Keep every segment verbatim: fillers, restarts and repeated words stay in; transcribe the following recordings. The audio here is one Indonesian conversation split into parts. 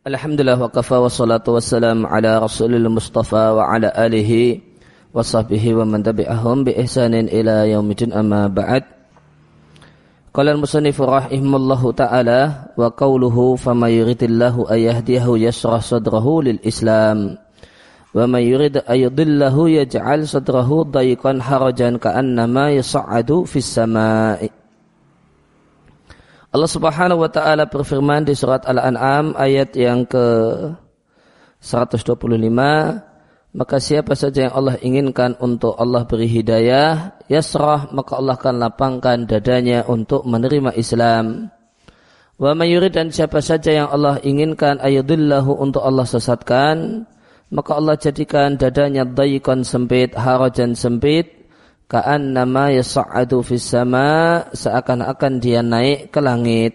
Alhamdulillah wa kafa wa salatu wassalam ala rasulil mustafa wa ala alihi wa sahbihi wa man tabi'ahum bi ihsanin ila yaumidin amma ba'd. Qala al-musannifu rahimallahu ta'ala wa qawluhu faman yuridillahu ayyahdiyahu yashrah sadrahu lil islam wa man yurid ayyudillahu yaj'al sadrahu dayiqan harajan ka'annama yas'adu fis sama'i. Allah Subhanahu wa ta'ala berfirman di surat Al-An'am ayat yang ke seratus dua puluh lima, maka siapa saja yang Allah inginkan untuk Allah beri hidayah, yasrah, maka Allah akan lapangkan dadanya untuk menerima Islam. Wa may yurid, dan siapa saja yang Allah inginkan ayudillahu untuk Allah sesatkan, maka Allah jadikan dadanya dayiqan sempit, harajan sempit, ka'annama yas'adu fis sama, seakan-akan dia naik ke langit.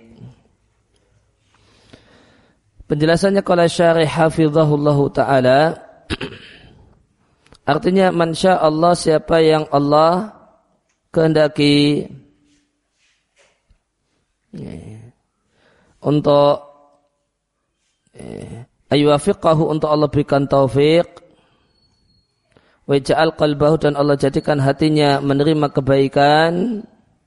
Penjelasannya qala syarih hafizahullahu ta'ala, artinya man syaa Allah, siapa yang Allah kehendaki untuk ayuwafiqahu, untuk Allah berikan taufik, wa ja'al qalbahu, dan Allah jadikan hatinya menerima kebaikan,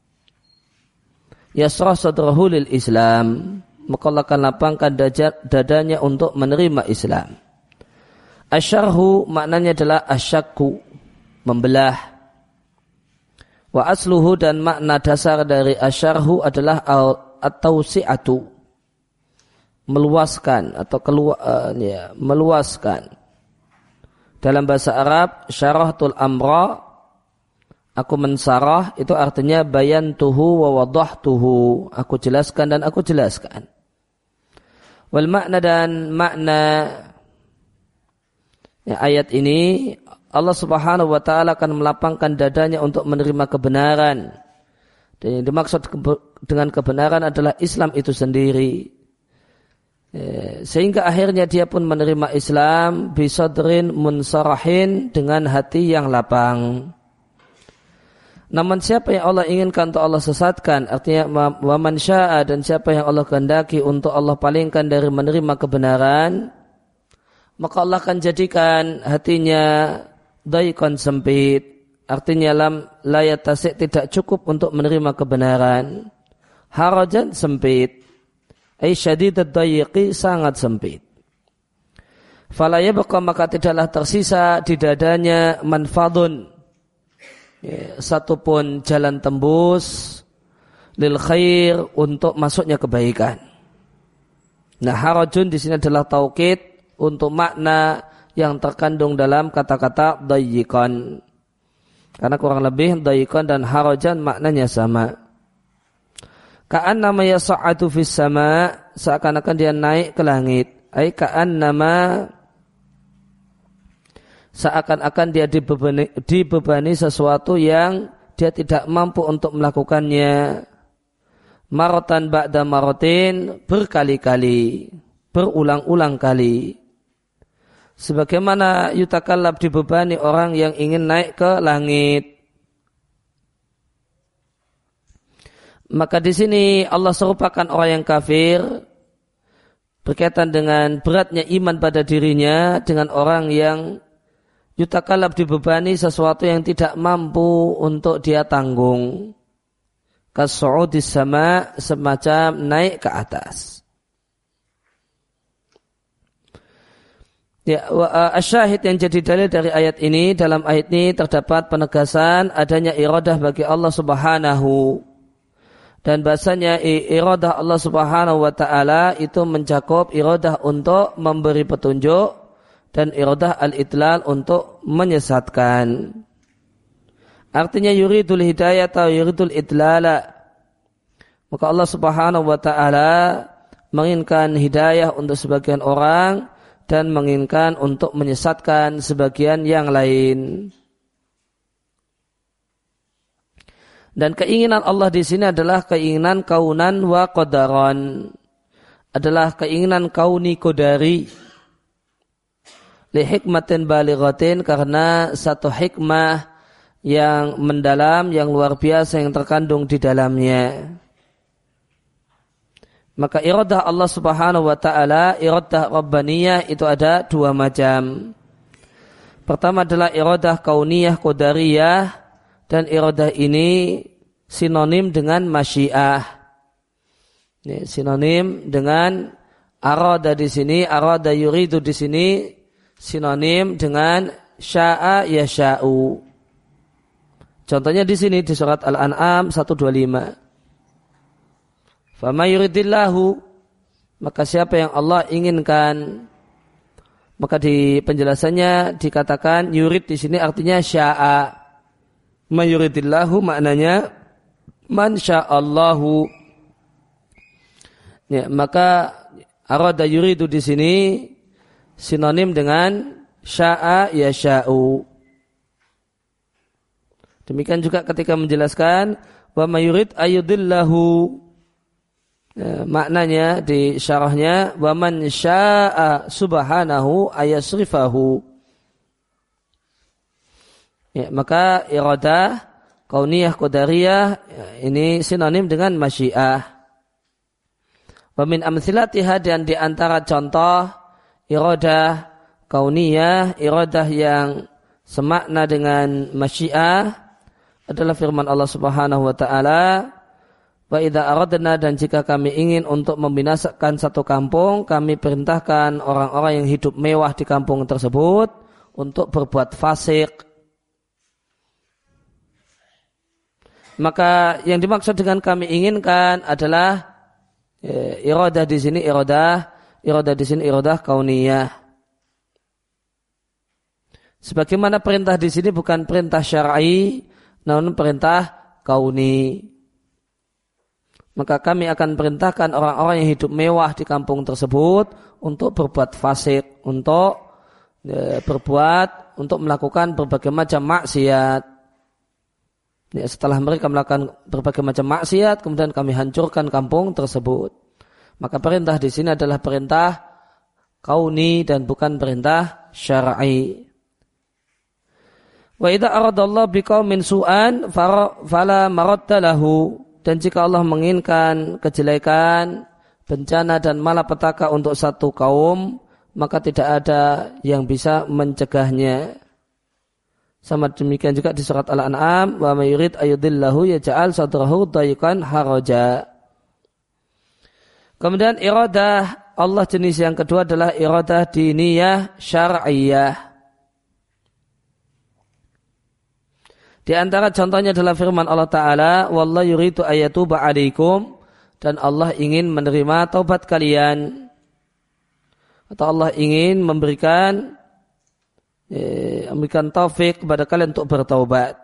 yasrah sadrahu lil Islam, maka Allah akan lapangkan dadanya untuk menerima Islam. Asyarhu maknanya adalah asyakku, membelah. Wa asluhu, dan makna dasar dari asyarhu adalah at-tawsi'atu, meluaskan atau keluar, uh, ya, meluaskan. Dalam bahasa Arab, syarahtul amra, aku mensarah, itu artinya bayantuhu wa wadahtuhu, aku jelaskan dan aku jelaskan. Wal makna, dan makna ya, ayat ini, Allah Subhanahu wa ta'ala akan melapangkan dadanya untuk menerima kebenaran. Dan yang dimaksud dengan kebenaran adalah Islam itu sendiri. Sehingga akhirnya dia pun menerima Islam bisadrin munsarahin, dengan hati yang lapang. Namun siapa yang Allah inginkan untuk Allah sesatkan, artinya wa man syaa, dan siapa yang Allah kehendaki untuk Allah palingkan dari menerima kebenaran, maka Allah akan jadikan hatinya dayiqan sempit, artinya lam la yatasi', tidak cukup untuk menerima kebenaran, harajan sempit, ay syadidat dayiqi, sangat sempit. Fala yabqa, maka tidaklah tersisa di dadanya manfadun, ya, satupun jalan tembus lil khair, untuk masuknya kebaikan. Nah, harajun di sini adalah taukid untuk makna yang terkandung dalam kata-kata dayiqan, karena kurang lebih dayiqan dan harajan maknanya sama. Ka'annama yas'adu fis sama, seakan-akan dia naik ke langit. Ai ka'annama, seakan-akan dia dibebani, dibebani sesuatu yang dia tidak mampu untuk melakukannya. Maratan ba'da maratin, berkali-kali, berulang-ulang kali. Sebagaimana yutakallab, dibebani orang yang ingin naik ke langit. Maka di sini Allah serupakan orang yang kafir berkaitan dengan beratnya iman pada dirinya dengan orang yang yutakallab, dibebani sesuatu yang tidak mampu untuk dia tanggung. Kas-su'udis sama, semacam naik ke atas. Ya, asyahid yang jadi dalil dari ayat ini, dalam ayat ini terdapat penegasan adanya iradah bagi Allah Subhanahu, dan bahasanya iradah Allah Subhanahu wa ta'ala itu mencakup iradah untuk memberi petunjuk dan iradah al-idlal untuk menyesatkan. Artinya yuridul hidayah atau yuridul idlala, maka Allah Subhanahu wa ta'ala menginginkan hidayah untuk sebagian orang dan menginginkan untuk menyesatkan sebagian yang lain. Dan keinginan Allah di sini adalah keinginan kaunan wa qadaran, adalah keinginan kauni qadari, li hikmatin balighatin, karena satu hikmah yang mendalam, yang luar biasa yang terkandung di dalamnya. Maka iradah Allah Subhanahu wa taala, iradah rabbaniyah itu ada dua macam. Pertama adalah iradah kauniyah qadariyah, dan iradah ini sinonim dengan masyiah. Ini sinonim dengan arada di sini, arada yuridu di sini sinonim dengan sya'a yasha'u. Contohnya di sini di surat Al-An'am seratus dua puluh lima. Fama yuridillahu, maka siapa yang Allah inginkan, maka di penjelasannya dikatakan yurid di sini artinya sya'a. Ma yuridillahu maknanya man sya'allahu. Ya, maka arada yuridu di sini sinonim dengan sya'a yasha'u. Demikian juga ketika menjelaskan wa mayurid ayudillahu, ya, maknanya di syarahnya wa man sya'a subhanahu ayasrifahu. Ya, maka iradah kauniyah qadariyah, ya, ini sinonim dengan masyiah. Wa min amthilatiha, dan di antara contoh iradah kauniyah, iradah yang semakna dengan masyiah adalah firman Allah Subhanahu wa taala, wa idza aradna, dan jika kami ingin untuk membinasakan satu kampung, kami perintahkan orang-orang yang hidup mewah di kampung tersebut untuk berbuat fasik. Maka yang dimaksud dengan kami inginkan adalah eh, iradah di sini iradah iradah di sini iradah kauniyah. Sebagaimana perintah di sini bukan perintah syar'i, namun perintah kauni. Maka kami akan perintahkan orang-orang yang hidup mewah di kampung tersebut untuk berbuat fasik, untuk e, berbuat, untuk melakukan berbagai macam maksiat. Ya, setelah mereka melakukan berbagai macam maksiat, kemudian kami hancurkan kampung tersebut. Maka perintah di sini adalah perintah kauni dan bukan perintah syar'i. Wa idza aradallahu biqaumin su'an fala maradda lahu, dan jika Allah menginginkan kejelekan, bencana dan malapetaka untuk satu kaum, maka tidak ada yang bisa mencegahnya. Sama demikian juga di surat Al-An'am, wa may yurid ayudillahu yaj'al sadrahu dayiqan haraja. Kemudian iradah Allah jenis yang kedua adalah iradah diniyah syar'iyyah. Di antara contohnya adalah firman Allah Ta'ala, wallahu yuridu ayatuba alaikum, dan Allah ingin menerima taubat kalian. Atau Allah ingin memberikan eh, memberikan taufik kepada kalian untuk bertaubat.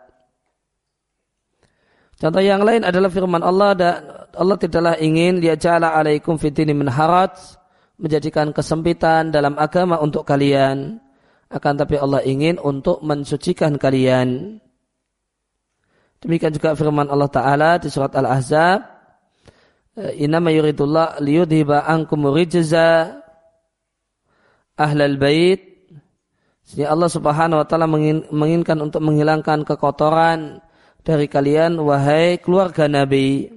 Contoh yang lain adalah firman Allah, dan Allah tidaklah ingin liyaj'ala alaikum fitini min haraj, menjadikan kesempitan dalam agama untuk kalian. Akan tapi Allah ingin untuk mensucikan kalian. Demikian juga firman Allah Ta'ala di surat Al-Ahzab, innama yuridullah liyudhiba ankum rijza ahlal bait. Jadi Allah Subhanahu wa taala menginginkan untuk menghilangkan kekotoran dari kalian, wahai keluarga Nabi.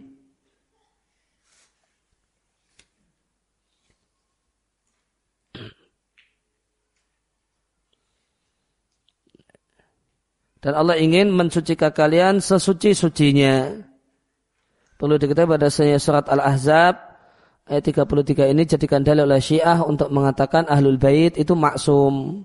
Dan Allah ingin mensucikan kalian sesuci-sucinya. Perlu diketahui pada surat Al-Ahzab ayat tiga puluh tiga ini jadikan dalil oleh Syiah untuk mengatakan Ahlul Bait itu maksum.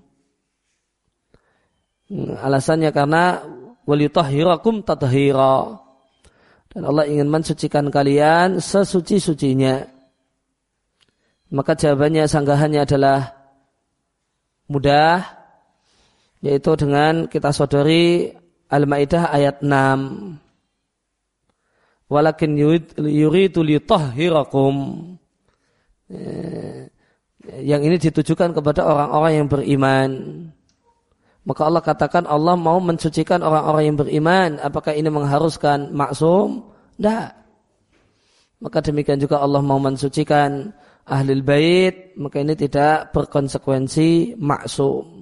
Alasannya karena waliyutahhirakum tathira. Dan Allah ingin mensucikan kalian sesuci-sucinya. Maka jawabannya, sanggahannya adalah mudah, yaitu dengan kita sodori Al-Maidah ayat enam. Walakin yuridu liyutahhirakum. Yang ini ditujukan kepada orang-orang yang beriman. Maka Allah katakan Allah mau mensucikan orang-orang yang beriman. Apakah ini mengharuskan maksum? Tidak. Maka demikian juga Allah mau mensucikan Ahlul Bait. Maka ini tidak berkonsekuensi maksum.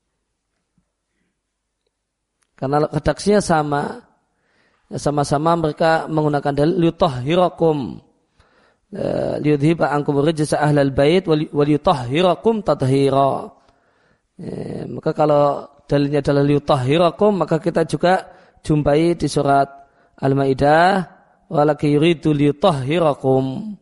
Karena redaksinya sama. Sama-sama mereka menggunakan dalil liyutahhirakum. liyudhiba ankum rijsa ahlal bait wa liyutahhirakum tathira. Ya, maka kalau dalilnya adalah liyutahhirakum, maka kita juga jumpai di surat Al-Maidah walaki yuridu liyutahhirakum.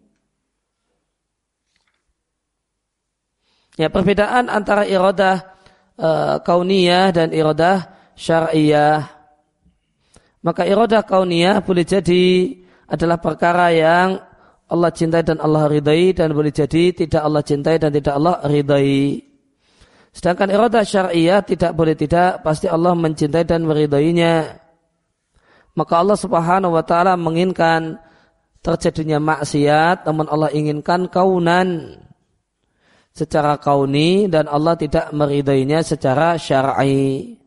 Ya, perbedaan antara iradah uh, kauniyah dan iradah syar'iyah. Maka iradah kauniyah boleh jadi adalah perkara yang Allah cintai dan Allah ridai, dan boleh jadi tidak Allah cintai dan tidak Allah ridai. Sedangkan iradah syar'iyah tidak boleh tidak, pasti Allah mencintai dan meridainya. Maka Allah Subhanahu wa taala menginginkan terjadinya maksiat, namun Allah inginkan kaunan secara kauni, dan Allah tidak meridainya secara syar'i.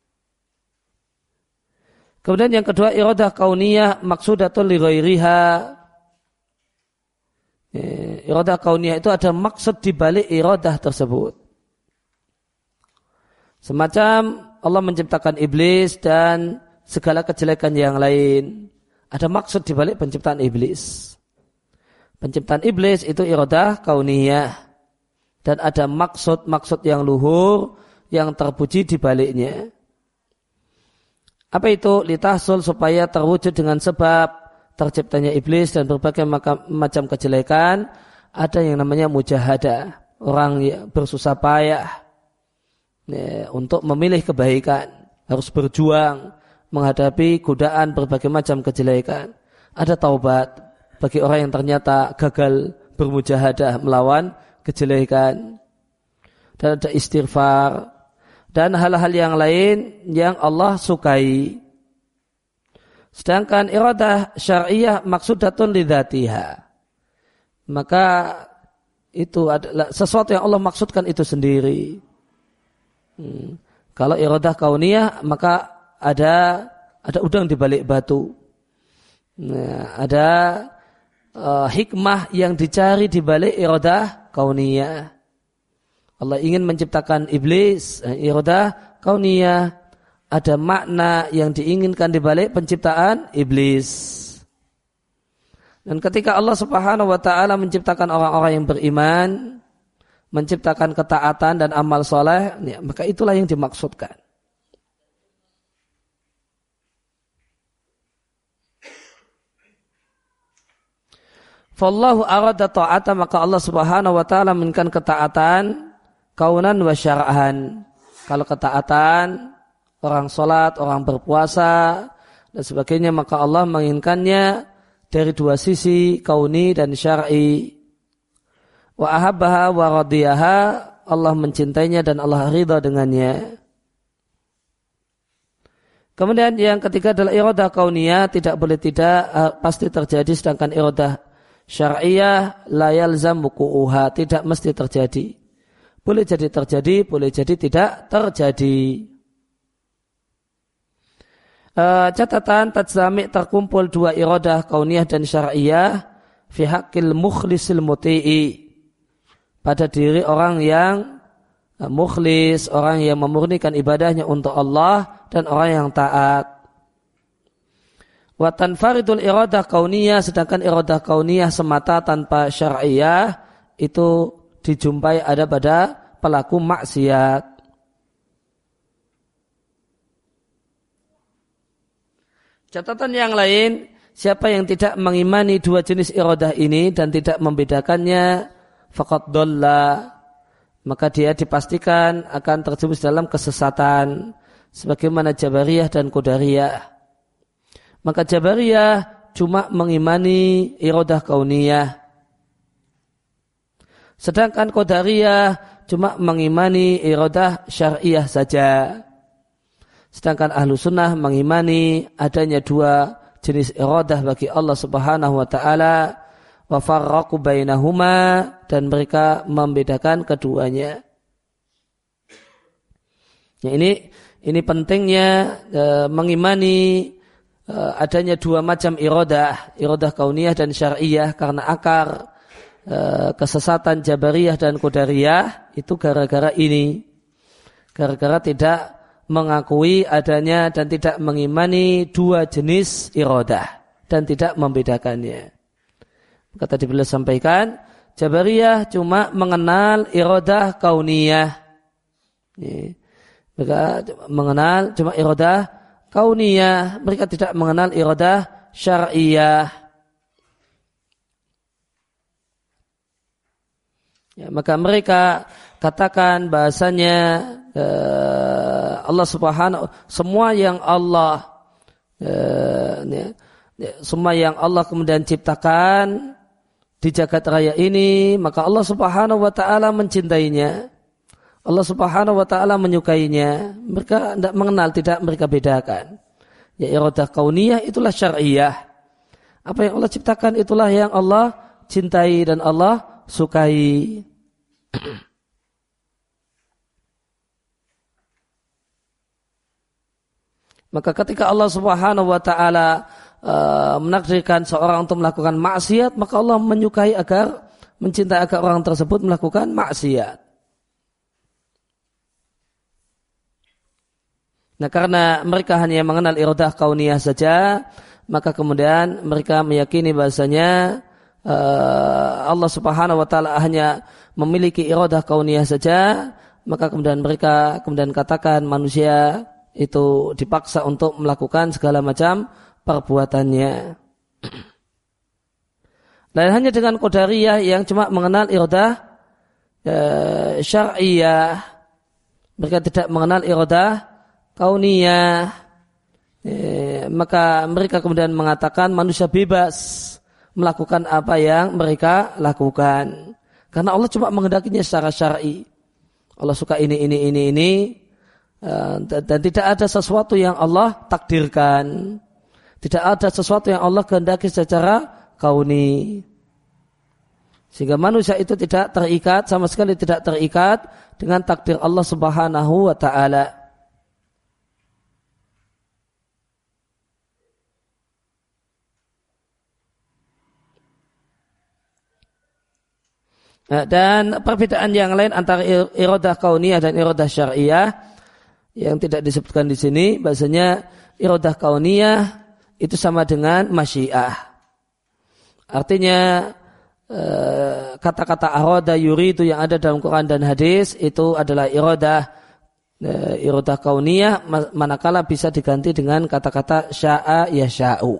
Kemudian yang kedua, iradah kauniyah maksudatun li ghairiha. Iradah kauniyah itu ada maksud di balik iradah tersebut. Semacam Allah menciptakan iblis dan segala kejelekan yang lain. Ada maksud di balik penciptaan iblis. Penciptaan iblis itu iradah kauniyah. Dan ada maksud-maksud yang luhur yang terpuji di baliknya. Apa itu? Litahsul, supaya terwujud dengan sebab terciptanya iblis dan berbagai macam kejelekan, ada yang namanya mujahadah, orang yang bersusah payah ya, untuk memilih kebaikan, harus berjuang menghadapi godaan berbagai macam kejelekan. Ada taubat bagi orang yang ternyata gagal bermujahadah melawan kejelekan, dan ada istighfar dan hal-hal yang lain yang Allah sukai. Sedangkan iradah syar'iyah maksudatun lidzatiha. Maka itu adalah sesuatu yang Allah maksudkan itu sendiri. Hmm. Kalau iradah kauniyah, maka ada ada udang di balik batu. Nah, ada uh, hikmah yang dicari di balik iradah kauniyah. Allah ingin menciptakan iblis, iradah kauniyah. Ada makna yang diinginkan di balik penciptaan iblis. Dan ketika Allah Subhanahu wa taala menciptakan orang-orang yang beriman, menciptakan ketaatan dan amal soleh, ya, maka itulah yang dimaksudkan. Fallahu arada ta'ata, maka Allah Subhanahu wa taala menginginkan ketaatan kaunan wa syar'an. Kalau ketaatan orang sholat, orang berpuasa dan sebagainya, maka Allah menginginkannya dari dua sisi, kauni dan syar'i. Wa ahabbaha wa radiyaha, Allah mencintainya dan Allah ridha dengannya. Kemudian yang ketiga adalah iradah kauniyah, tidak boleh tidak, pasti terjadi, sedangkan iradah syar'iyah la yalzam wuqu'uha, tidak mesti terjadi. Boleh jadi terjadi, boleh jadi tidak terjadi. Uh, catatan tajzami, terkumpul dua iradah kauniyah dan syar'iyah fi haqqil mukhlisil muti'i, pada diri orang yang uh, mukhlis, orang yang memurnikan ibadahnya untuk Allah dan orang yang taat. Wa tanfaridul iradah kauniyah, sedangkan iradah kauniyah semata tanpa syar'iyah itu dijumpai ada pada pelaku maksiat. Catatan yang lain, siapa yang tidak mengimani dua jenis iradah ini dan tidak membedakannya, faqad dhalla, maka dia dipastikan akan terjerumus dalam kesesatan, sebagaimana Jabariyah dan Qadariyah. Maka Jabariyah cuma mengimani iradah kauniyah, sedangkan Qadariyah cuma mengimani iradah syar'iyah saja. Sedangkan ahlu sunnah mengimani adanya dua jenis iradah bagi Allah Subhanahu wa ta'ala, wa farraqu bainahuma, dan mereka membedakan keduanya. Ya, ini ini pentingnya e, mengimani e, adanya dua macam iradah, iradah kauniyah dan syar'iyah, karena akar e, kesesatan Jabariyah dan Qadariyah itu gara-gara ini. Gara-gara tidak mengakui adanya dan tidak mengimani dua jenis iradah dan tidak membedakannya. Kata tadi beliau sampaikan, Jabariyah cuma mengenal iradah kauniyah. Mereka mengenal cuma iradah kauniyah. Mereka tidak mengenal iradah syar'iyah. Ya, maka mereka katakan bahasanya uh, Allah Subhanahu semua yang Allah uh, ya, ya, semua yang Allah kemudian ciptakan di jagat raya ini, maka Allah Subhanahu wa taala mencintainya. Allah Subhanahu wa taala menyukainya. Mereka tidak mengenal, tidak mereka bedakan. Ya iradah kauniyah itulah syar'iyah. Apa yang Allah ciptakan itulah yang Allah cintai dan Allah sukai. Maka ketika Allah Subhanahu wa taala Uh, menakdirkan seorang untuk melakukan maksiat, maka Allah menyukai agar mencintai agar orang tersebut melakukan maksiat. Nah, karena mereka hanya mengenal iradah kauniyah saja, maka kemudian mereka meyakini bahasanya uh, Allah Subhanahu wa taala hanya memiliki iradah kauniyah saja, maka kemudian mereka kemudian katakan manusia itu dipaksa untuk melakukan segala macam perbuatannya. Lain hanya dengan Qadariyah yang cuma mengenal iradah e, syar'iyah. Mereka tidak mengenal iradah kauniyah. E, maka mereka kemudian mengatakan manusia bebas melakukan apa yang mereka lakukan. Karena Allah cuma menghendakinya secara syar'i. Allah suka ini, ini, ini, ini. E, dan tidak ada sesuatu yang Allah takdirkan. Tidak ada sesuatu yang Allah kehendaki secara kauni. Sehingga manusia itu tidak terikat, sama sekali tidak terikat dengan takdir Allah Subhanahu wa ta'ala. Dan perbedaan yang lain antara iradah kauniyah dan iradah syar'iyah yang tidak disebutkan di sini, bahasanya iradah kauniyah itu sama dengan masyiah. Artinya kata-kata arada yuridu yang ada dalam Quran dan hadis itu adalah iradah iradah kauniyah, manakala bisa diganti dengan kata-kata sya'a yasha'u.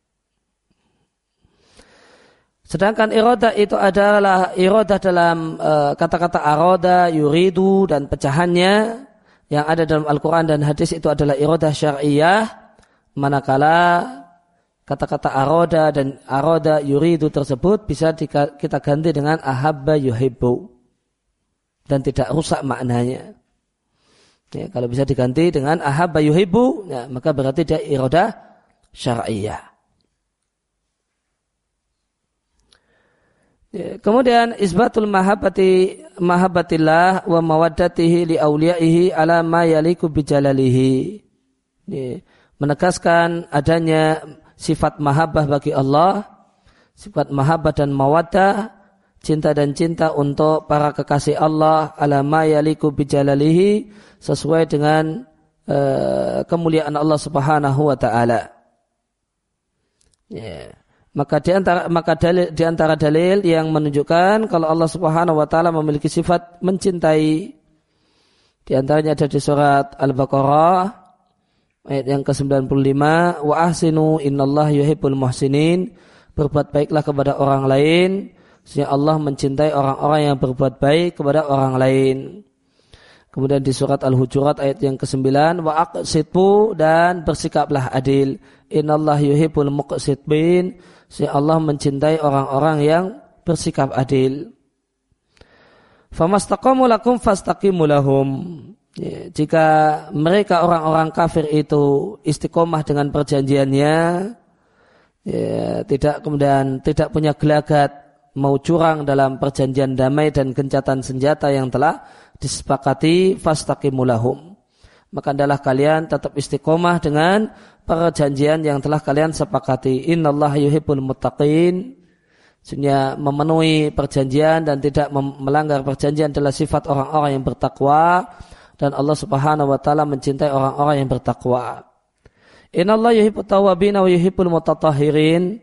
Sedangkan iradah itu adalah iradah dalam kata-kata arada yuridu dan pecahannya yang ada dalam Al-Quran dan hadis itu adalah iradah syar'iyah. Manakala kata-kata aroda dan aroda yuridu tersebut bisa kita ganti dengan ahabba yuhibbu dan tidak rusak maknanya. Ya, kalau bisa diganti dengan ahabba yuhibbu, ya, maka berarti dia iradah syar'iyah. Ya, kemudian isbatul mahabbati mahabbatillah wa mawaddatihi li awliyaihi ala ma yaliku bijalalihi. Ya, menegaskan adanya sifat mahabbah bagi Allah, sifat mahabbah dan mawaddah, cinta dan cinta untuk para kekasih Allah ala ma yaliku bijalalihi, sesuai dengan uh, kemuliaan Allah Subhanahu wa taala. Yeah. Maka di antara maka dalil di antara dalil yang menunjukkan kalau Allah Subhanahu wa taala memiliki sifat mencintai, di antaranya ada di surat Al-Baqarah ayat yang ke sembilan puluh lima, wa ahsinu innallaha yuhibbul muhsinin, berbuat baiklah kepada orang lain sehingga Allah mencintai orang-orang yang berbuat baik kepada orang lain. Kemudian di surat Al-Hujurat ayat yang ke sembilan, wa aqsitu, dan bersikaplah adil, innallaha yuhibbul muqsitin, sehingga Allah mencintai orang-orang yang bersikap adil. Famastaqamu lakum fastaqimu lahum. Ya, jika mereka orang-orang kafir itu istiqomah dengan perjanjiannya, ya, tidak kemudian tidak punya gelagat mau curang dalam perjanjian damai dan gencatan senjata yang telah disepakati, fastaqimu lahum, maka adalah kalian tetap istiqomah dengan perjanjian yang telah kalian sepakati. Innallaha yuhibbul muttaqin, sehingga memenuhi perjanjian dan tidak melanggar perjanjian adalah sifat orang-orang yang bertakwa. Dan Allah Subhanahu wa taala mencintai orang-orang yang bertakwa. Innallaha yuhibbut tawwabin wa yuhibbul mutatahhirin.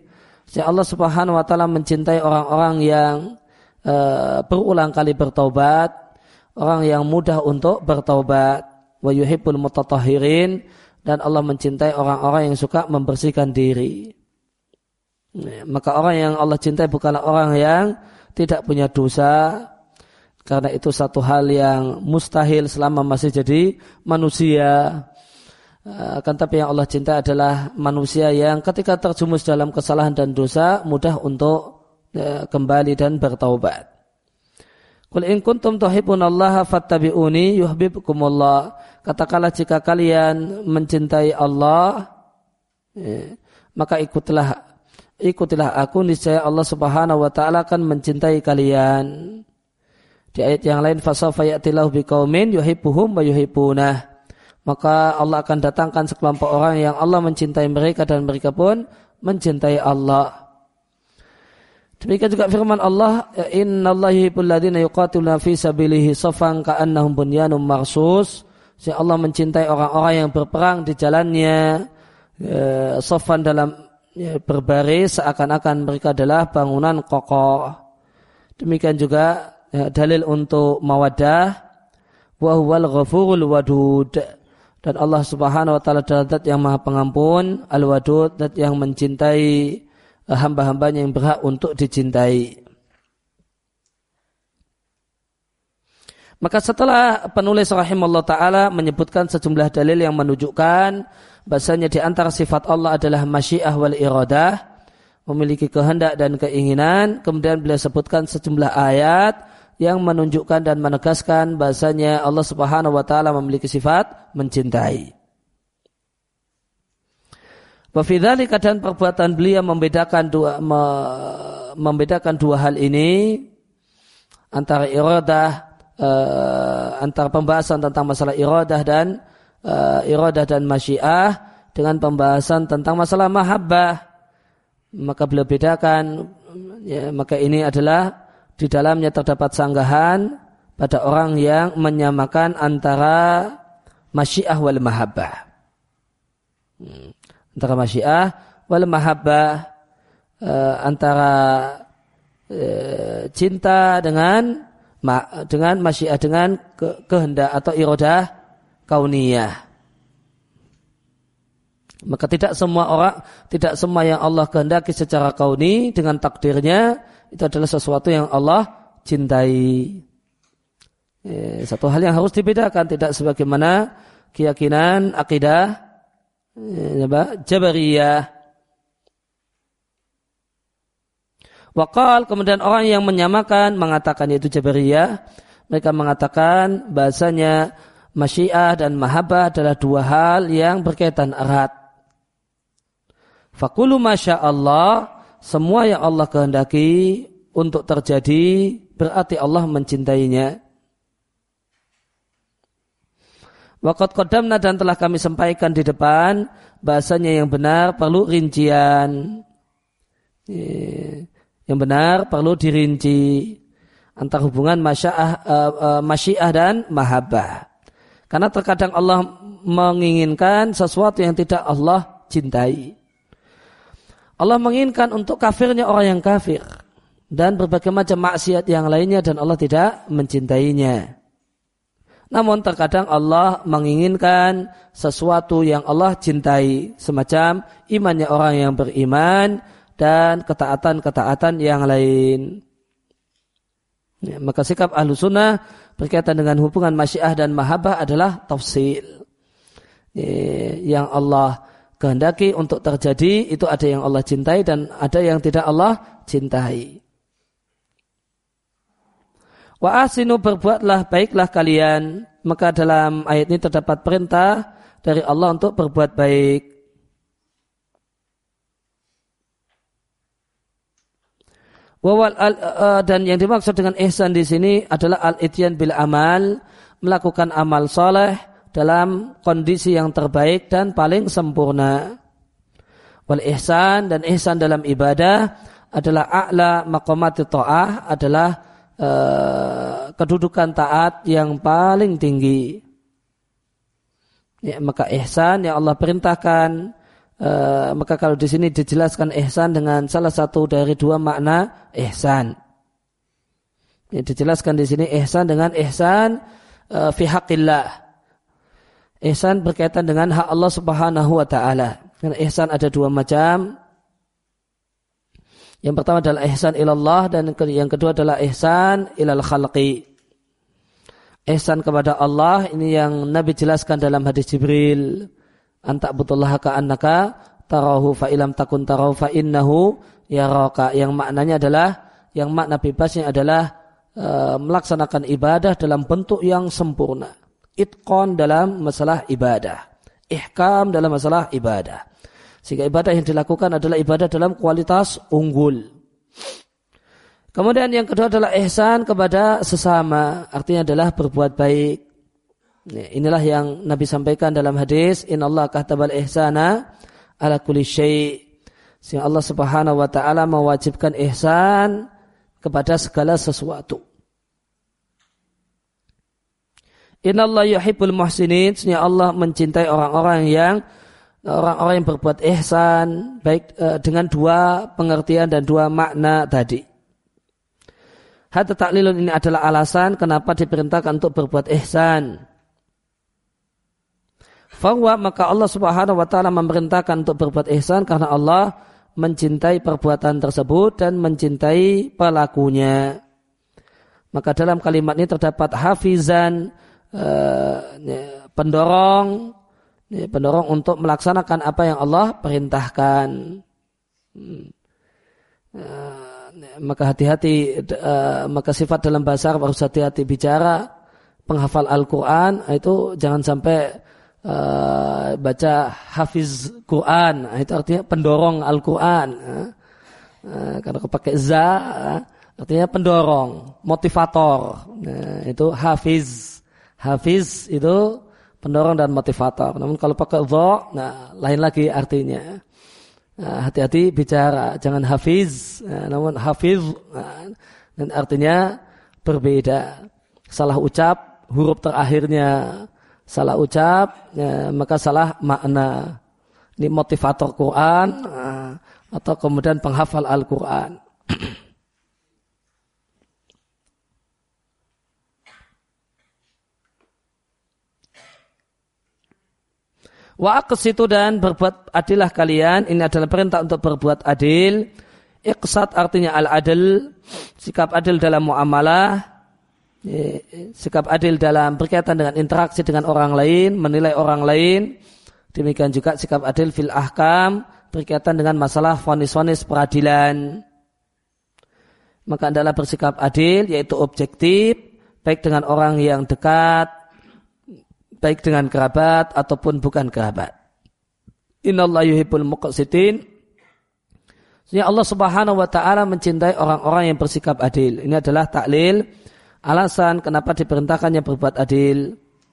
Sehingga Allah Subhanahu wa taala mencintai orang-orang yang uh, berulang kali bertaubat, orang yang mudah untuk bertaubat. Wa yuhibbul mutatahhirin, dan Allah mencintai orang-orang yang suka membersihkan diri. Maka orang yang Allah cintai bukanlah orang yang tidak punya dosa, karena itu satu hal yang mustahil selama masih jadi manusia. Akan tapi yang Allah cintai adalah manusia yang ketika terjumus dalam kesalahan dan dosa mudah untuk kembali dan bertaubat. Qul in kuntum tuhibbunallaha fattabi'uni yuhibbukumullah. Katakanlah jika kalian mencintai Allah, maka ikutlah ikutilah aku, niscaya Allah Subhanahu wa taala akan mencintai kalian. Di ayat yang lain, fasawfa ya'tillahu biqaumin yuhibbuhum wa yuhibbunah. Maka Allah akan datangkan sekelompok orang yang Allah mencintai mereka dan mereka pun mencintai Allah. Demikian juga firman Allah, innallaha yuhibbul ladzina yuqatiluna fi sabilihi shaffan ka'annahum bunyanun marsus. Sehingga Allah mencintai orang-orang yang berperang di jalannya eh, shaffan dalam ya, berbaris seakan-akan mereka adalah bangunan kokoh. Demikian juga ya, dalil untuk mawaddah, wa huwal ghafurul wadud. Dan Allah Subhanahu wa taala adalah zat yang Maha Pengampun, al-wadud, zat yang mencintai hamba-hambanya yang berhak untuk dicintai. Maka setelah penulis rahimahullah ta'ala menyebutkan sejumlah dalil yang menunjukkan bahasanya di antara sifat Allah adalah masyiah wal iradah, memiliki kehendak dan keinginan, kemudian beliau sebutkan sejumlah ayat yang menunjukkan dan menegaskan bahasanya Allah Subhanahu wa taala memiliki sifat mencintai. Wa fi dzalika, dan perbuatan beliau membedakan dua me, membedakan dua hal ini antara iradah uh, antara pembahasan tentang masalah iradah dan uh, iradah dan masyiah dengan pembahasan tentang masalah mahabbah. Maka beliau bedakan ya, maka ini adalah di dalamnya terdapat sanggahan pada orang yang menyamakan antara masyiah wal mahabbah. Hmm. Antara masyiah wal mahabbah, e, antara e, cinta dengan ma, dengan masyiah, dengan ke, kehendak atau iradah kauniyah. Maka tidak semua orang, tidak semua yang Allah kehendaki secara kauni dengan takdirnya itu adalah sesuatu yang Allah cintai. E, satu hal yang harus dibedakan, tidak sebagaimana keyakinan akidah e, Jabariyah. Waqal, kemudian orang yang menyamakan mengatakan yaitu Jabariyah, mereka mengatakan bahasanya masyiah dan mahabbah adalah dua hal yang berkaitan erat. Faqulu masyaallah, semua yang Allah kehendaki untuk terjadi berarti Allah mencintainya. Waqad qaddamna, dan telah kami sampaikan di depan bahasanya yang benar perlu rincian. Yang benar perlu dirinci antara hubungan masyiah, uh, uh, masyiah dan mahabbah. Karena terkadang Allah menginginkan sesuatu yang tidak Allah cintai. Allah menginginkan untuk kafirnya orang yang kafir dan berbagai macam maksiat yang lainnya, dan Allah tidak mencintainya. Namun terkadang Allah menginginkan sesuatu yang Allah cintai, semacam imannya orang yang beriman dan ketaatan-ketaatan yang lain. Ya, maka sikap ahlu sunnah berkaitan dengan hubungan masyiah dan mahabbah adalah tafsil. Ya, yang Allah kehendaki untuk terjadi itu ada yang Allah cintai dan ada yang tidak Allah cintai. Wa ahsinu, berbuatlah baiklah kalian. Maka dalam ayat ini terdapat perintah dari Allah untuk berbuat baik. Wawal al, uh, dan yang dimaksud dengan ihsan di sini adalah al-ityan bil amal, melakukan amal soleh dalam kondisi yang terbaik dan paling sempurna. Wal ihsan, dan ihsan dalam ibadah adalah a'la maqamati ta'ah, adalah uh, kedudukan taat yang paling tinggi. Ya, maka ihsan yang Allah perintahkan Uh, maka kalau di sini dijelaskan ihsan dengan salah satu dari dua makna ihsan. Ya, dijelaskan di sini ihsan dengan ihsan uh, fi haqqillah. Ihsan berkaitan dengan hak Allah Subhanahu wa taala. Karena ihsan ada dua macam. Yang pertama adalah ihsan ilallah dan yang kedua adalah ihsan ilal khalqi. Ihsan kepada Allah ini yang Nabi jelaskan dalam hadis Jibril. Anta butullaha ka'annaka tarahu fa ilam takun tarahu fa innahu yaraka, yang maknanya adalah, yang makna bebasnya adalah e, melaksanakan ibadah dalam bentuk yang sempurna, itqan dalam masalah ibadah, ihkam dalam masalah ibadah, sehingga ibadah yang dilakukan adalah ibadah dalam kualitas unggul. Kemudian yang kedua adalah ihsan kepada sesama, artinya adalah berbuat baik. Inilah yang Nabi sampaikan dalam hadis, innallaha katabal ihsana ala kulli syai'. Sehingga Allah Subhanahu wa taala mewajibkan ihsan kepada segala sesuatu. Innallaha yuhibbul muhsinin. Sehingga Allah mencintai orang-orang yang orang-orang yang berbuat ihsan, baik eh, dengan dua pengertian dan dua makna tadi. Hatta ta'lilun ini adalah alasan kenapa diperintahkan untuk berbuat ihsan. Fahuwa, maka Allah Subhanahu wa taala memerintahkan untuk berbuat ihsan karena Allah mencintai perbuatan tersebut dan mencintai pelakunya. Maka dalam kalimat ini terdapat hafizan, eh, pendorong, pendorong untuk melaksanakan apa yang Allah perintahkan. Hmm. Eh, maka hati-hati, eh, maka sifat dalam bahasa Arab harus hati-hati bicara. Penghafal Al-Quran itu jangan sampai Uh, baca hafiz Quran, itu artinya pendorong Al-Quran. Uh, uh, karena pakai za, uh, artinya pendorong, motivator. Nah, itu hafiz. Hafiz itu pendorong dan motivator. Namun kalau pakai dha, nah lain lagi artinya. Uh, hati-hati bicara, jangan hafiz, uh, namun hafiz, uh, dan artinya berbeda. Salah ucap, huruf terakhirnya salah ucap, ya, maka salah makna. Ini motivator Quran uh, atau kemudian penghafal Al-Quran. Wa aqsitu, dan berbuat adillah kalian. Ini adalah perintah untuk berbuat adil. Iqsat artinya al-adil, sikap adil dalam muamalah. Sikap adil dalam berkaitan dengan interaksi dengan orang lain, menilai orang lain. Demikian juga sikap adil fil ahkam, berkaitan dengan masalah vonis-vonis peradilan. Maka adalah bersikap adil, yaitu objektif, baik dengan orang yang dekat, baik dengan kerabat ataupun bukan kerabat. Innallaha yuhibbul muqsitin. Sehingga Allah Subhanahu wa taala mencintai orang-orang yang bersikap adil. Ini adalah taklil, alasan kenapa diperintahkannya berbuat adil.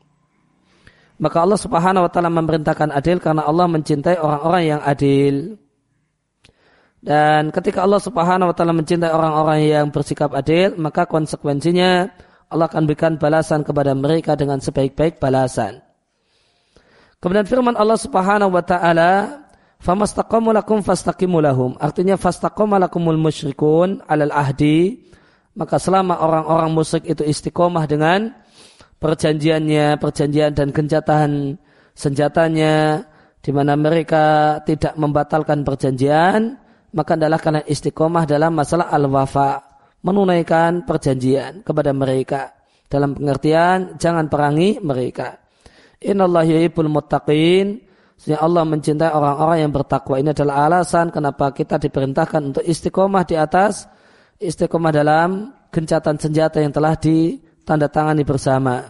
Maka Allah Subhanahu wa taala memerintahkan adil karena Allah mencintai orang-orang yang adil. Dan ketika Allah Subhanahu wa taala mencintai orang-orang yang bersikap adil, maka konsekuensinya Allah akan berikan balasan kepada mereka dengan sebaik-baik balasan. Kemudian firman Allah Subhanahu wa taala, "Famastaqamu lakum fastaqimu lahum." Artinya fastaqama lakumul musyrikun 'alal ahdi. Maka selama orang-orang musyrik itu istiqomah dengan perjanjiannya, perjanjian dan gencatan senjatanya, di mana mereka tidak membatalkan perjanjian, maka adalah karena istiqomah dalam masalah al-wafa, menunaikan perjanjian kepada mereka. Dalam pengertian, jangan perangi mereka. Innallaha yuhibbul muttaqin. Sehingga Allah mencintai orang-orang yang bertakwa. Ini adalah alasan kenapa kita diperintahkan untuk istiqomah di atas istiqomah dalam gencatan senjata yang telah ditandatangani bersama.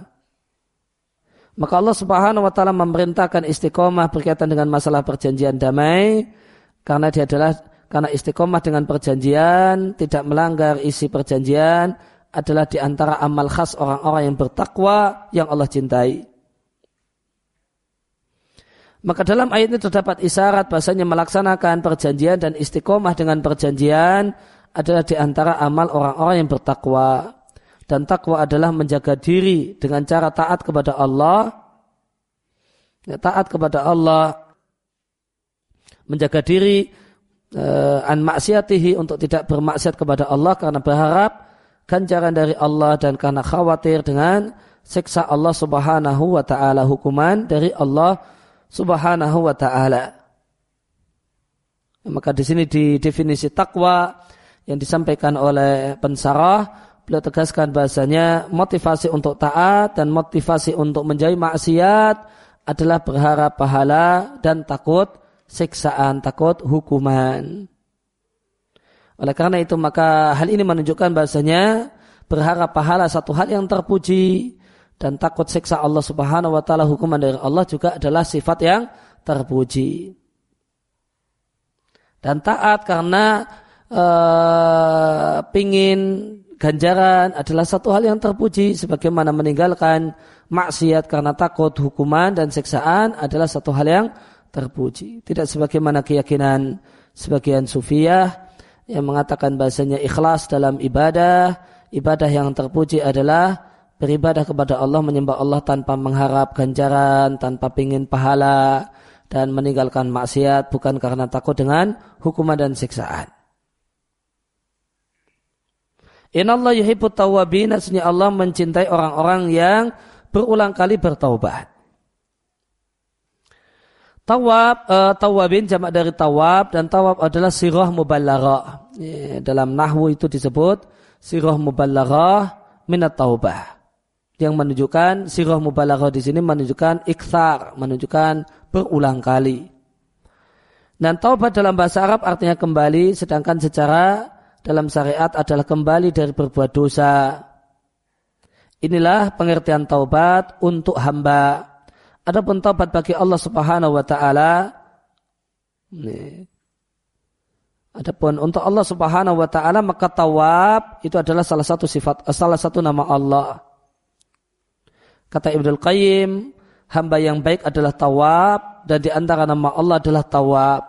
Maka Allah Subhanahu wa taala memerintahkan istiqomah berkaitan dengan masalah perjanjian damai karena dia adalah karena istiqomah dengan perjanjian, tidak melanggar isi perjanjian adalah di antara amal khas orang-orang yang bertakwa yang Allah cintai. Maka dalam ayat ini terdapat isyarat bahasanya melaksanakan perjanjian dan istiqomah dengan perjanjian adalah di antara amal orang-orang yang bertakwa. Dan takwa adalah menjaga diri dengan cara taat kepada Allah. Ya, taat kepada Allah menjaga diri uh, an maksiatihi untuk tidak bermaksiat kepada Allah karena berharap ganjaran dari Allah dan karena khawatir dengan siksa Allah Subhanahu wa taala, hukuman dari Allah Subhanahu wa taala. Maka di sini di definisi takwa yang disampaikan oleh pensarah, beliau tegaskan bahasanya motivasi untuk taat dan motivasi untuk menjauhi maksiat adalah berharap pahala dan takut siksaan, takut hukuman. Oleh karena itu maka hal ini menunjukkan bahasanya berharap pahala satu hal yang terpuji dan takut siksa Allah Subhanahu wa taala, hukuman dari Allah juga adalah sifat yang terpuji. Dan taat karena uh, pingin ganjaran adalah satu hal yang terpuji, sebagaimana meninggalkan maksiat karena takut hukuman dan siksaan adalah satu hal yang terpuji. Tidak sebagaimana keyakinan sebagian sufiyah yang mengatakan bahasanya ikhlas dalam ibadah, ibadah yang terpuji adalah beribadah kepada Allah, menyembah Allah tanpa mengharap ganjaran, tanpa pingin pahala, dan meninggalkan maksiat bukan karena takut dengan hukuman dan siksaan. Innallaha yuhibbut tawwabin, sesungguhnya Allah mencintai orang-orang yang berulang kali bertaubat. Tawab, uh, tawabin jamak dari tawab, dan tawab adalah sirah muballaghah. Ya, dalam nahwu itu disebut sirah muballaghah minat taubah. Yang menunjukkan sirah muballaghah di sini menunjukkan iktsar, menunjukkan berulang kali. Dan taubat dalam bahasa Arab artinya kembali, sedangkan secara dalam syariat adalah kembali dari berbuat dosa. Inilah pengertian taubat untuk hamba. Adapun taubat bagi Allah Subhanahu wa taala, adapun untuk Allah Subhanahu wa taala maka tawab itu adalah salah satu sifat, salah satu nama Allah. Kata Ibnul Qayyim, hamba yang baik adalah tawab, dan di antara nama Allah adalah tawab.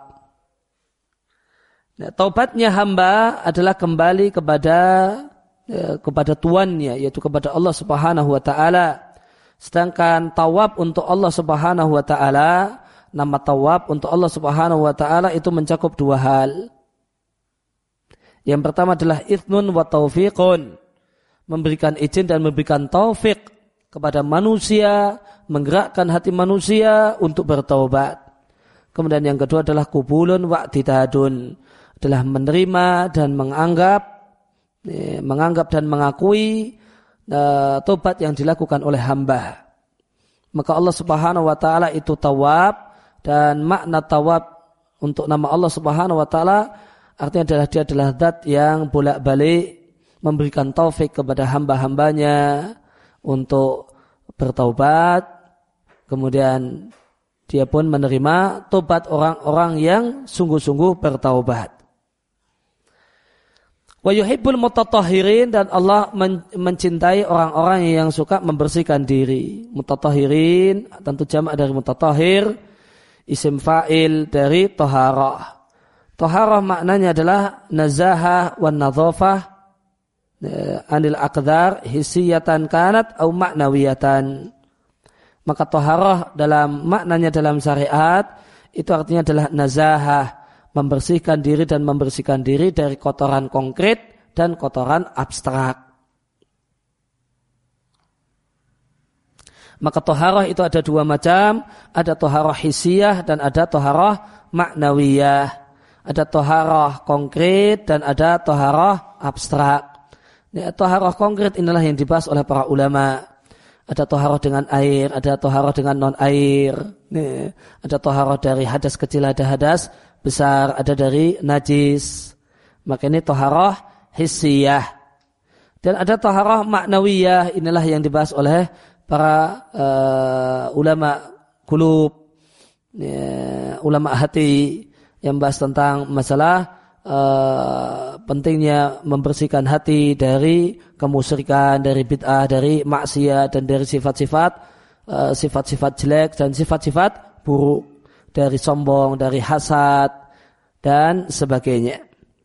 Nah, taubatnya hamba adalah kembali kepada ya, kepada tuannya, yaitu kepada Allah Subhanahu wa taala. Sedangkan tawab untuk Allah Subhanahu wa taala, nama tawab untuk Allah Subhanahu wa taala itu mencakup dua hal. Yang pertama adalah idznun wa taufiqun, memberikan izin dan memberikan taufik kepada manusia, menggerakkan hati manusia untuk bertaubat. Kemudian yang kedua adalah kubulun wa'tidadun, adalah menerima dan menganggap, eh, menganggap dan mengakui eh, taubat yang dilakukan oleh hamba. Maka Allah Subhanahu wa taala itu tawab, dan makna tawab untuk nama Allah Subhanahu wa taala artinya adalah dia adalah zat yang bolak-balik memberikan taufik kepada hamba-hambanya untuk bertaubat, kemudian dia pun menerima taubat orang-orang yang sungguh-sungguh bertaubat. Wa yuhibbul mutatahhirin, dan Allah mencintai orang-orang yang suka membersihkan diri. Mutatahhirin tentu jamak dari mutatahhir, isim fa'il dari taharah. Taharah maknanya adalah nazahah wan nadhafah anil aqdar hissiyatan kanat au ma'nawiyatan. Maka taharah dalam maknanya dalam syariat itu artinya adalah nazahah, membersihkan diri dan membersihkan diri dari kotoran konkret dan kotoran abstrak. Maka taharah itu ada dua macam, ada taharah hissiyah dan ada taharah ma'nawiyah. Ada taharah konkret dan ada taharah abstrak. Ya, taharah konkret inilah yang dibahas oleh para ulama. Ada taharah dengan air, ada taharah dengan non-air. Ya, ada taharah dari hadas kecil, ada hadas besar, ada dari najis. Maka ini taharah hissiyah. Dan ada taharah ma'nawiyah, inilah yang dibahas oleh para uh, ulama qulub, ya, ulama hati, yang bahas tentang masalah Uh, pentingnya membersihkan hati dari kemusyrikan, dari bid'ah, dari maksiat, dan dari sifat-sifat uh, sifat-sifat jelek dan sifat-sifat buruk, dari sombong, dari hasad dan sebagainya.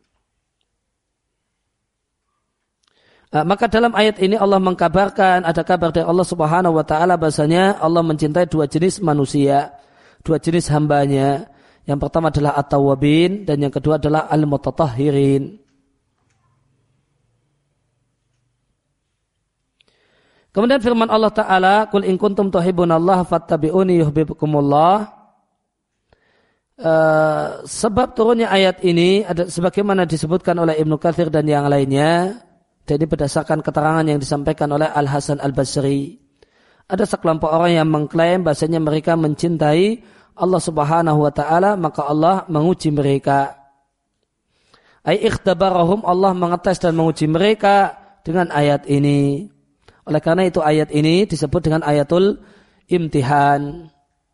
Uh, maka dalam ayat ini Allah mengkabarkan, ada kabar dari Allah Subhanahu wa taala bahasanya Allah mencintai dua jenis manusia, dua jenis hambanya. Yang pertama adalah at-tawwabin dan yang kedua adalah al-mutatahhirin. Kemudian firman Allah Ta'ala, Qul in kuntum tuhibbunallaha fattabi'uni yuhibbukumullah. Uh, sebab turunnya ayat ini ada sebagaimana disebutkan oleh Ibnu Katsir dan yang lainnya, dan ini berdasarkan keterangan yang disampaikan oleh Al-Hasan Al-Basri. Ada sekelompok orang yang mengklaim bahasanya mereka mencintai Allah Subhanahu wa Ta'ala, maka Allah menguji mereka. Ai ikhtabarahum, Allah mengetes dan menguji mereka dengan ayat ini. Oleh karena itu ayat ini disebut dengan ayatul imtihan.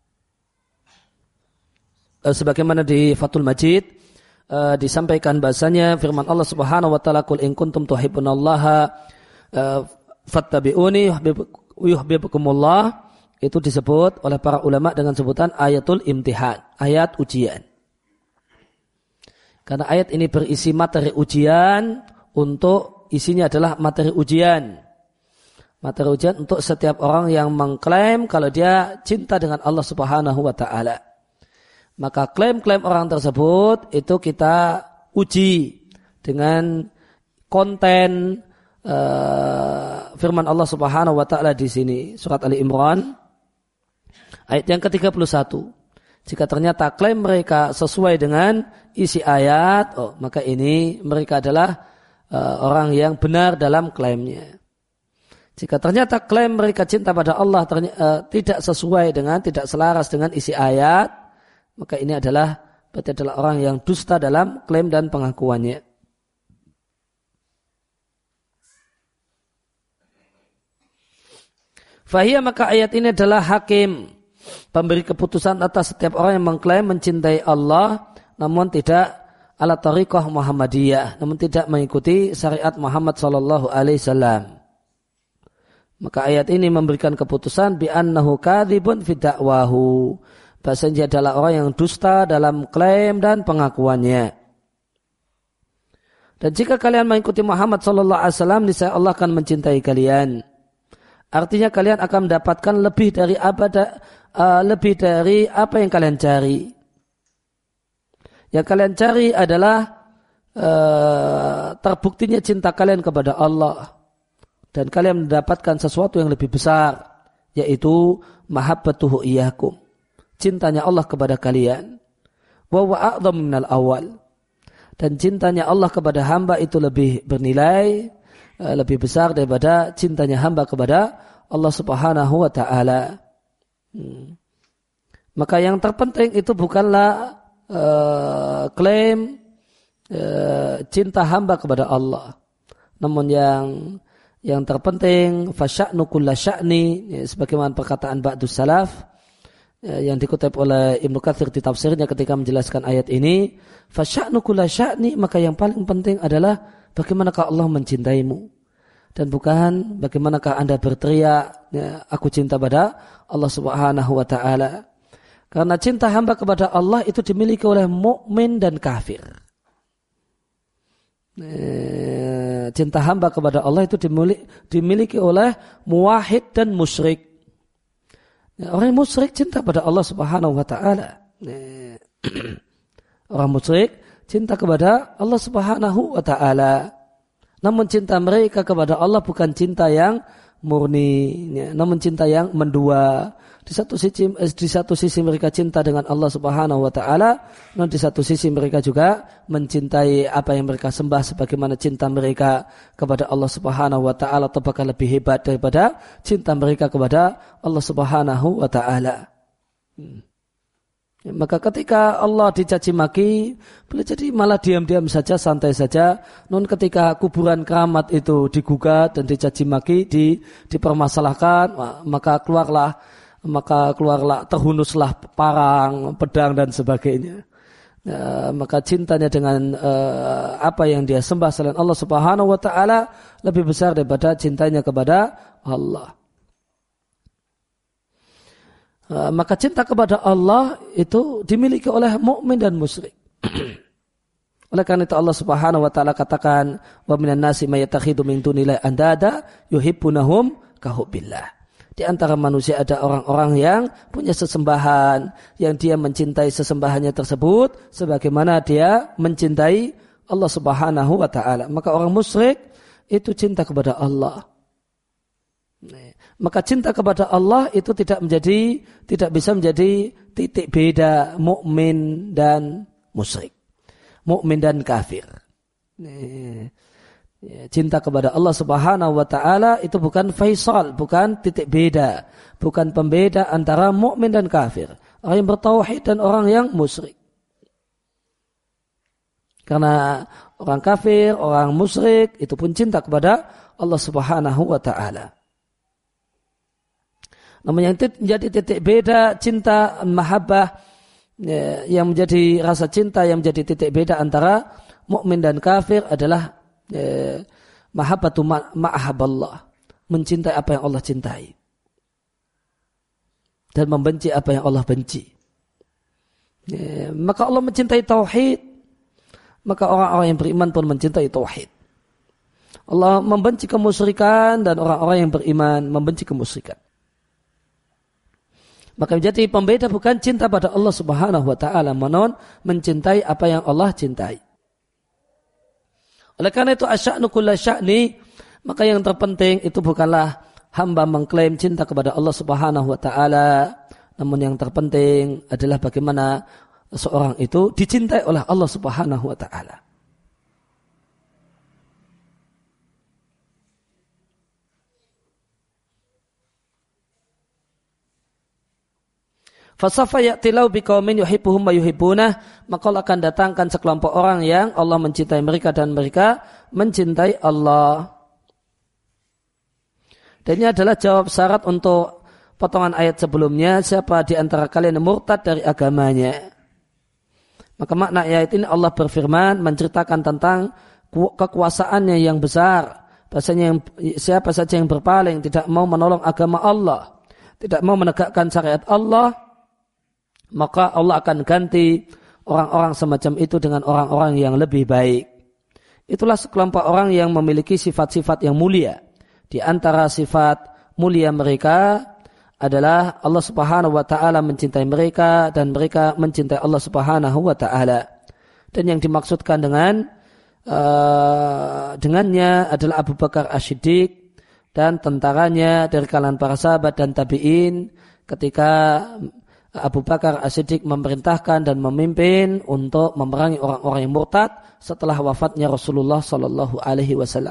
E, sebagaimana di Fathul Majid e, disampaikan bahasanya firman Allah Subhanahu wa Ta'ala, Qul in kuntum tuhibbunallaha e, fattabi'uni yuhibbukumullah. Itu disebut oleh para ulama dengan sebutan ayatul imtihan, ayat ujian. Karena ayat ini berisi materi ujian, untuk isinya adalah materi ujian. Materi ujian untuk setiap orang yang mengklaim kalau dia cinta dengan Allah Subhanahu wa Ta'ala. Maka klaim-klaim orang tersebut itu kita uji dengan konten uh, firman Allah Subhanahu wa Ta'ala di sini, surat Ali Imran ayat yang ke tiga puluh satu. Jika ternyata klaim mereka sesuai dengan isi ayat, oh maka ini mereka adalah uh, orang yang benar dalam klaimnya. Jika ternyata klaim mereka cinta pada Allah ternyata, uh, tidak sesuai dengan, tidak selaras dengan isi ayat, maka ini adalah berarti adalah orang yang dusta dalam klaim dan pengakuannya. Fahiyah, maka ayat ini adalah hakim, pemberi keputusan atas setiap orang yang mengklaim mencintai Allah, namun tidak ala tariqah Muhammadiyah, namun tidak mengikuti syariat Muhammad sallallahu alaihi wasallam. Maka ayat ini memberikan keputusan bi annahu kadzibun fi da'wahu, bahasanya adalah orang yang dusta dalam klaim dan pengakuannya. Dan jika kalian mengikuti Muhammad sallallahu alaihi wasallam, niscaya Allah akan mencintai kalian. Artinya kalian akan mendapatkan lebih dari apa uh, lebih dari apa yang kalian cari. Yang kalian cari adalah uh, terbuktinya cinta kalian kepada Allah. Dan kalian mendapatkan sesuatu yang lebih besar, yaitu mahabbatuhu iyyakum, cintanya Allah kepada kalian. Wa wa a'dhamu minal awal, dan cintanya Allah kepada hamba itu lebih bernilai, lebih besar daripada cintanya hamba kepada Allah Subhanahu wa Ta'ala. Hmm. Maka yang terpenting itu bukanlah uh, klaim uh, cinta hamba kepada Allah, namun yang yang terpenting fasya'nu kulla sya'ni, ya, sebagaimana perkataan ba'dus salaf ya, yang dikutip oleh Ibnu Katsir di tafsirnya ketika menjelaskan ayat ini, fasya'nu kulla sya'ni, maka yang paling penting adalah bagaimanakah Allah mencintaimu, dan bukan bagaimanakah Anda berteriak, ya, aku cinta pada Allah Subhanahu wa Ta'ala. Karena cinta hamba kepada Allah itu dimiliki oleh mukmin dan kafir. Cinta hamba kepada Allah itu dimiliki, dimiliki oleh muwahhid dan musyrik. Orang musyrik cinta pada Allah Subhanahu wa Ta'ala. Orang musyrik cinta kepada Allah Subhanahu wa Ta'ala. Namun cinta mereka kepada Allah bukan cinta yang murni, namun cinta yang mendua. Di satu sisi, di satu sisi mereka cinta dengan Allah Subhanahu wa Ta'ala, namun di satu sisi mereka juga mencintai apa yang mereka sembah, sebagaimana cinta mereka kepada Allah Subhanahu wa Ta'ala atau bahkan lebih hebat daripada cinta mereka kepada Allah Subhanahu wa Ta'ala. Hmm. Maka ketika Allah dicaci maki, boleh jadi malah diam-diam saja, santai saja. Namun ketika kuburan keramat itu digugat dan dicaci maki, di, dipermasalahkan, maka keluarlah maka keluarlah terhunuslah parang, pedang dan sebagainya. Ya, maka cintanya dengan uh, apa yang dia sembah selain Allah Subhanahu wa Ta'ala lebih besar daripada cintanya kepada Allah. Uh, maka cinta kepada Allah itu dimiliki oleh mukmin dan musyrik. Oleh karena itu Allah Subhanahu wa Ta'ala katakan, wa minan nasi may yattakhidhu min dunillahi andada yuhibbunahum kahubbillah. Di antara manusia ada orang-orang yang punya sesembahan, yang dia mencintai sesembahannya tersebut sebagaimana dia mencintai Allah Subhanahu wa taala. Maka orang musyrik itu cinta kepada Allah. Maka cinta kepada Allah itu tidak menjadi tidak bisa menjadi titik beda mukmin dan musyrik, mukmin dan kafir. Cinta kepada Allah Subhanahu wa taala itu bukan faisal, bukan titik beda, bukan pembeda antara mukmin dan kafir, orang yang bertauhid dan orang yang musyrik. Karena orang kafir, orang musyrik itu pun cinta kepada Allah Subhanahu wa taala. Namun yang menjadi titik beda cinta mahabbah, yang menjadi rasa cinta yang menjadi titik beda antara mukmin dan kafir adalah eh, mahabbatu ma'ahaballah, mencintai apa yang Allah cintai dan membenci apa yang Allah benci. Eh, maka Allah mencintai tauhid, maka orang-orang yang beriman pun mencintai tauhid. Allah membenci kemusyrikan dan orang-orang yang beriman membenci kemusyrikan. Maka menjadi pembeda bukan cinta pada Allah Subhanahu wa taala, namun mencintai apa yang Allah cintai. Oleh karena itu asya'nu kulla sya'ni, maka yang terpenting itu bukanlah hamba mengklaim cinta kepada Allah Subhanahu wa taala, namun yang terpenting adalah bagaimana seorang itu dicintai oleh Allah Subhanahu wa taala. Fasafa ya'tilau biqaumin yuhibbuhum wa yuhibbunah, maka Allah akan datangkan sekelompok orang yang Allah mencintai mereka dan mereka mencintai Allah. Dan ini adalah jawab syarat untuk potongan ayat sebelumnya, siapa di antara kalian yang murtad dari agamanya. Maka makna ayat ini Allah berfirman menceritakan tentang kekuasaannya yang besar. Bahasanya yang, siapa saja yang berpaling, tidak mau menolong agama Allah, tidak mau menegakkan syariat Allah, maka Allah akan ganti orang-orang semacam itu dengan orang-orang yang lebih baik. Itulah sekelompok orang yang memiliki sifat-sifat yang mulia. Di antara sifat mulia mereka adalah Allah Subhanahu wa taala mencintai mereka dan mereka mencintai Allah Subhanahu wa taala. Dan yang dimaksudkan dengan uh, dengannya adalah Abu Bakar As-Siddiq dan tentaranya dari kalangan para sahabat dan tabi'in ketika Abu Bakar As-Siddiq memerintahkan dan memimpin untuk memerangi orang-orang yang murtad setelah wafatnya Rasulullah sallallahu alaihi wasallam.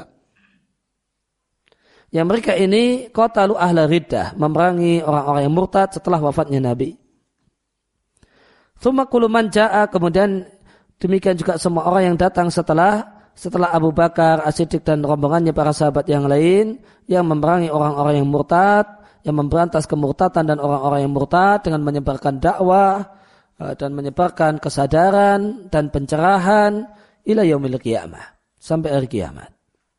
Yang mereka ini qatalu ahla riddah, memerangi orang-orang yang murtad setelah wafatnya Nabi. Tsumma kullu man jaa, kemudian demikian juga semua orang yang datang setelah setelah Abu Bakar As-Siddiq dan rombongannya para sahabat yang lain yang memerangi orang-orang yang murtad, yang memberantas kemurtadan dan orang-orang yang murtad dengan menyebarkan dakwah dan menyebarkan kesadaran dan pencerahan ila yaumil qiyamah, sampai hari kiamat.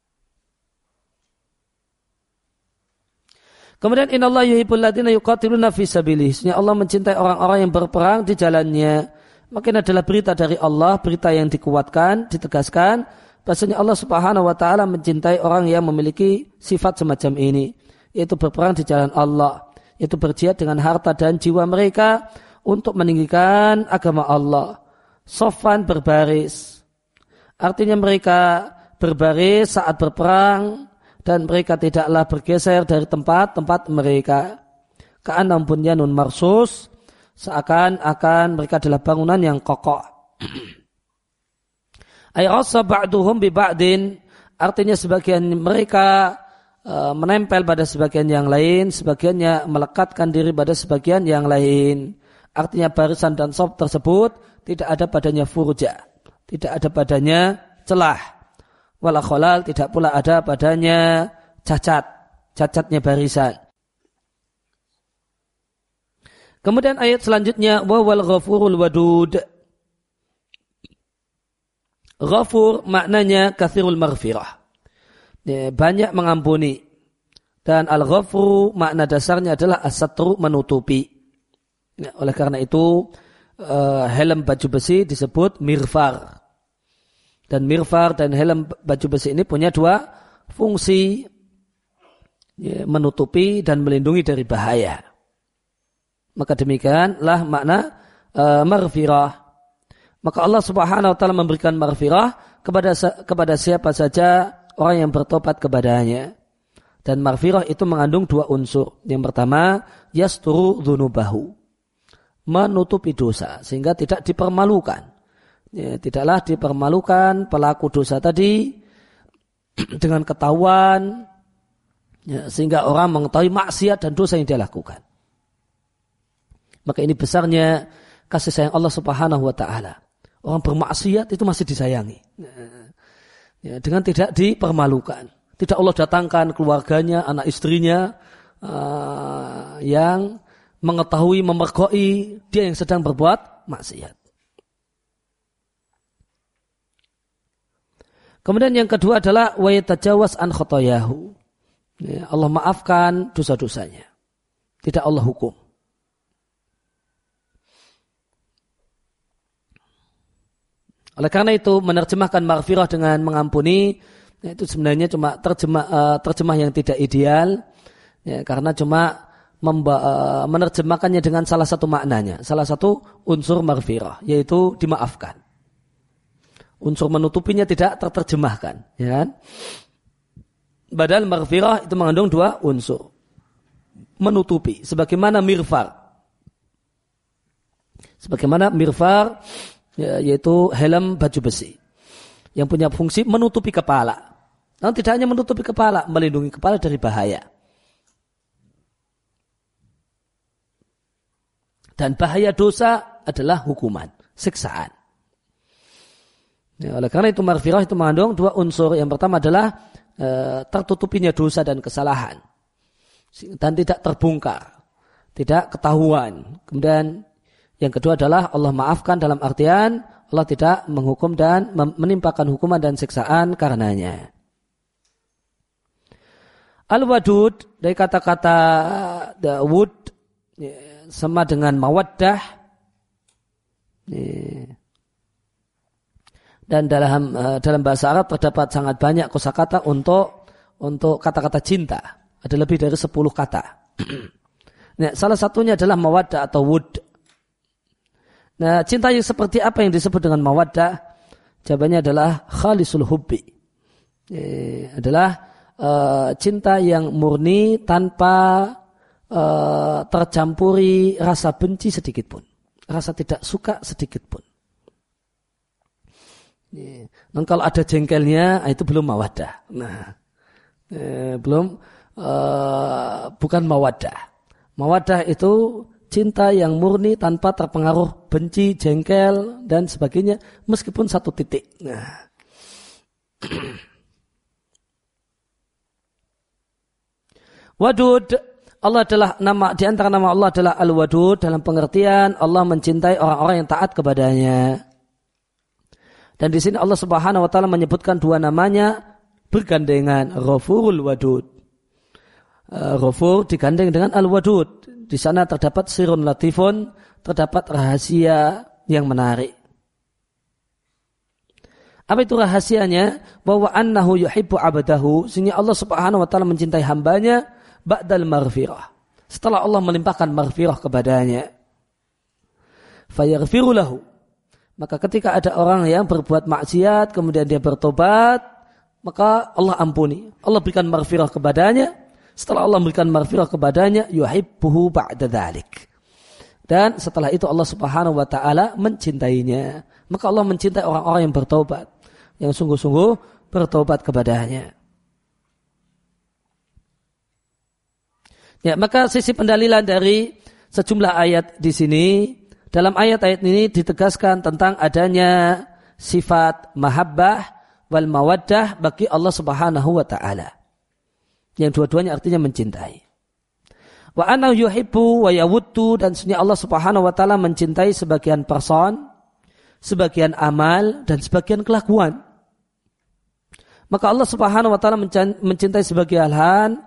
Kemudian innallaha yuhibbul ladzina yuqatiluna fi sabilihi, sesungguhnya Allah mencintai orang-orang yang berperang di jalannya. Maka ini adalah berita dari Allah, berita yang dikuatkan, ditegaskan bahwasanya Allah Subhanahu wa taala mencintai orang yang memiliki sifat semacam ini, yaitu berperang di jalan Allah, yaitu berjihad dengan harta dan jiwa mereka untuk meninggikan agama Allah. Sofan berbaris, artinya mereka berbaris saat berperang dan mereka tidaklah bergeser dari tempat-tempat mereka. Ka'annahum bunyanun marsus, seakan-akan mereka adalah bangunan yang kokoh. Ay rassa ba'duhum bi ba'din, artinya sebagian mereka menempel pada sebagian yang lain, sebagiannya melekatkan diri pada sebagian yang lain. Artinya barisan dan saf tersebut tidak ada padanya furja, tidak ada padanya celah, wala khalal, tidak pula ada padanya cacat, cacatnya barisan. Kemudian ayat selanjutnya, wa wal ghafurul wadud. Ghafur maknanya katsirul maghfirah, banyak mengampuni, dan al-ghafru makna dasarnya adalah as-satru, menutupi. Oleh karena itu uh, helm baju besi disebut mirfar, dan mirfar dan helm baju besi ini punya dua fungsi. ya, menutupi dan melindungi dari bahaya. Maka demikianlah makna uh, maghfirah. Maka Allah Subhanahu wa taala memberikan maghfirah kepada kepada siapa saja orang yang bertobat kepadanya. Dan maghfirah itu mengandung dua unsur. Yang pertama, yasturu dzunubahu, menutupi dosa sehingga tidak dipermalukan. Ya, tidaklah dipermalukan pelaku dosa tadi dengan ketahuan, ya, sehingga orang mengetahui maksiat dan dosa yang dia lakukan. Maka ini besarnya kasih sayang Allah Subhanahu wa taala. Orang bermaksiat itu masih disayangi, ya, dengan tidak dipermalukan. Tidak Allah datangkan keluarganya, anak istrinya uh, yang mengetahui, memergoi dia yang sedang berbuat maksiat. Kemudian yang kedua adalah wa yatajawaz an khotoyahu. Ya, Allah maafkan dosa-dosanya. Tidak Allah hukum. Oleh karena itu menerjemahkan maghfirah dengan mengampuni, ya, itu sebenarnya cuma terjemah uh, terjemah yang tidak ideal, ya, karena cuma memba, uh, menerjemahkannya dengan salah satu maknanya, salah satu unsur maghfirah, yaitu dimaafkan. Unsur menutupinya tidak terterjemahkan, ya kan? Padahal maghfirah itu mengandung dua unsur. Menutupi, sebagaimana mirfar. Sebagaimana mirfar, ya, yaitu helm baju besi yang punya fungsi menutupi kepala. Namun tidak hanya menutupi kepala, melindungi kepala dari bahaya. Dan bahaya dosa adalah hukuman, siksaan. Ya, oleh karena itu maghfirah itu mengandung dua unsur. Yang pertama adalah e, tertutupinya dosa dan kesalahan dan tidak terbongkar, tidak ketahuan. Kemudian yang kedua adalah Allah maafkan dalam artian Allah tidak menghukum dan menimpakan hukuman dan siksaan karenanya. Al-wadud dari kata-kata wud sama dengan mawaddah. Dan dalam dalam bahasa Arab terdapat sangat banyak kosakata untuk untuk kata-kata cinta. Ada lebih dari sepuluh kata. Nah, salah satunya adalah mawaddah atau wud. Nah, cinta yang seperti apa yang disebut dengan mawaddah? Jawabannya adalah khalisul hubbi. Eh, adalah uh, cinta yang murni tanpa uh, tercampuri rasa benci sedikit pun. Rasa tidak suka sedikit pun. Nah, kalau ada jengkelnya, itu belum mawaddah. Nah, eh, belum uh, bukan mawaddah. Mawaddah itu cinta yang murni tanpa terpengaruh benci, jengkel dan sebagainya, meskipun satu titik. Nah. Wadud, Allah adalah nama di antara nama Allah adalah Al-Wadud dalam pengertian Allah mencintai orang-orang yang taat kepadanya. Dan di sini Allah Subhanahu wa taala menyebutkan dua namanya bergandengan, Ghafurul Wadud. Uh, Ghafur digandeng dengan Al-Wadud. Di sana terdapat sirun latifun, terdapat rahasia yang menarik. Apa itu rahasianya? Bahwa annahu yuhibbu abadahu, sehingga Allah Subhanahu wa taala mencintai hambanya ba'dal maghfirah. Setelah Allah melimpahkan maghfirah kepadanya. Fayaghfiru lahu. Maka ketika ada orang yang berbuat maksiat, kemudian dia bertobat, maka Allah ampuni. Allah berikan maghfirah kepadanya. Setelah Allah berikan maghfirah kepadanya, yuhibbuhu ba'da dzalik. Dan setelah itu Allah Subhanahu wa taala mencintainya. Maka Allah mencintai orang-orang yang bertobat, yang sungguh-sungguh bertobat kepadanya. Ya, maka sisi pendalilan dari sejumlah ayat di sini, dalam ayat-ayat ini ditegaskan tentang adanya sifat mahabbah wal mawaddah bagi Allah Subhanahu wa taala. Yang dua-duanya artinya mencintai. Wa annahu yuhibbu wa yawuddu, dan sesungguhnya Allah Subhanahu wa taala mencintai sebagian person, sebagian amal dan sebagian kelakuan. Maka Allah Subhanahu wa taala mencintai sebagian hal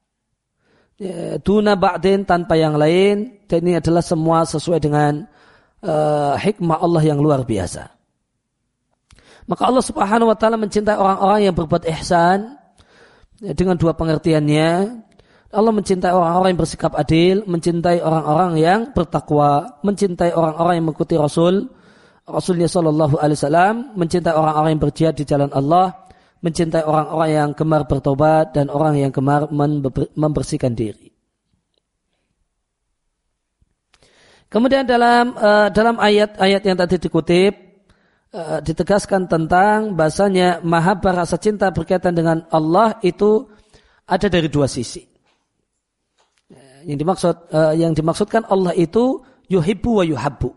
duna ba'din, tanpa yang lain, dan ini adalah semua sesuai dengan uh, hikmah Allah yang luar biasa. Maka Allah Subhanahu wa taala mencintai orang-orang yang berbuat ihsan, ya, dengan dua pengertiannya. Allah mencintai orang-orang yang bersikap adil, mencintai orang-orang yang bertakwa, mencintai orang-orang yang mengikuti Rasul, Rasulnya Shallallahu Alaihi Wasallam, mencintai orang-orang yang berjihad di jalan Allah, mencintai orang-orang yang gemar bertobat dan orang yang gemar membersihkan diri. Kemudian dalam uh, dalam ayat-ayat yang tadi dikutip uh, ditegaskan tentang bahasanya mahabbah rasa cinta berkaitan dengan Allah itu ada dari dua sisi. Yang dimaksud uh, yang dimaksudkan Allah itu yuhibbu wa yuhabbu.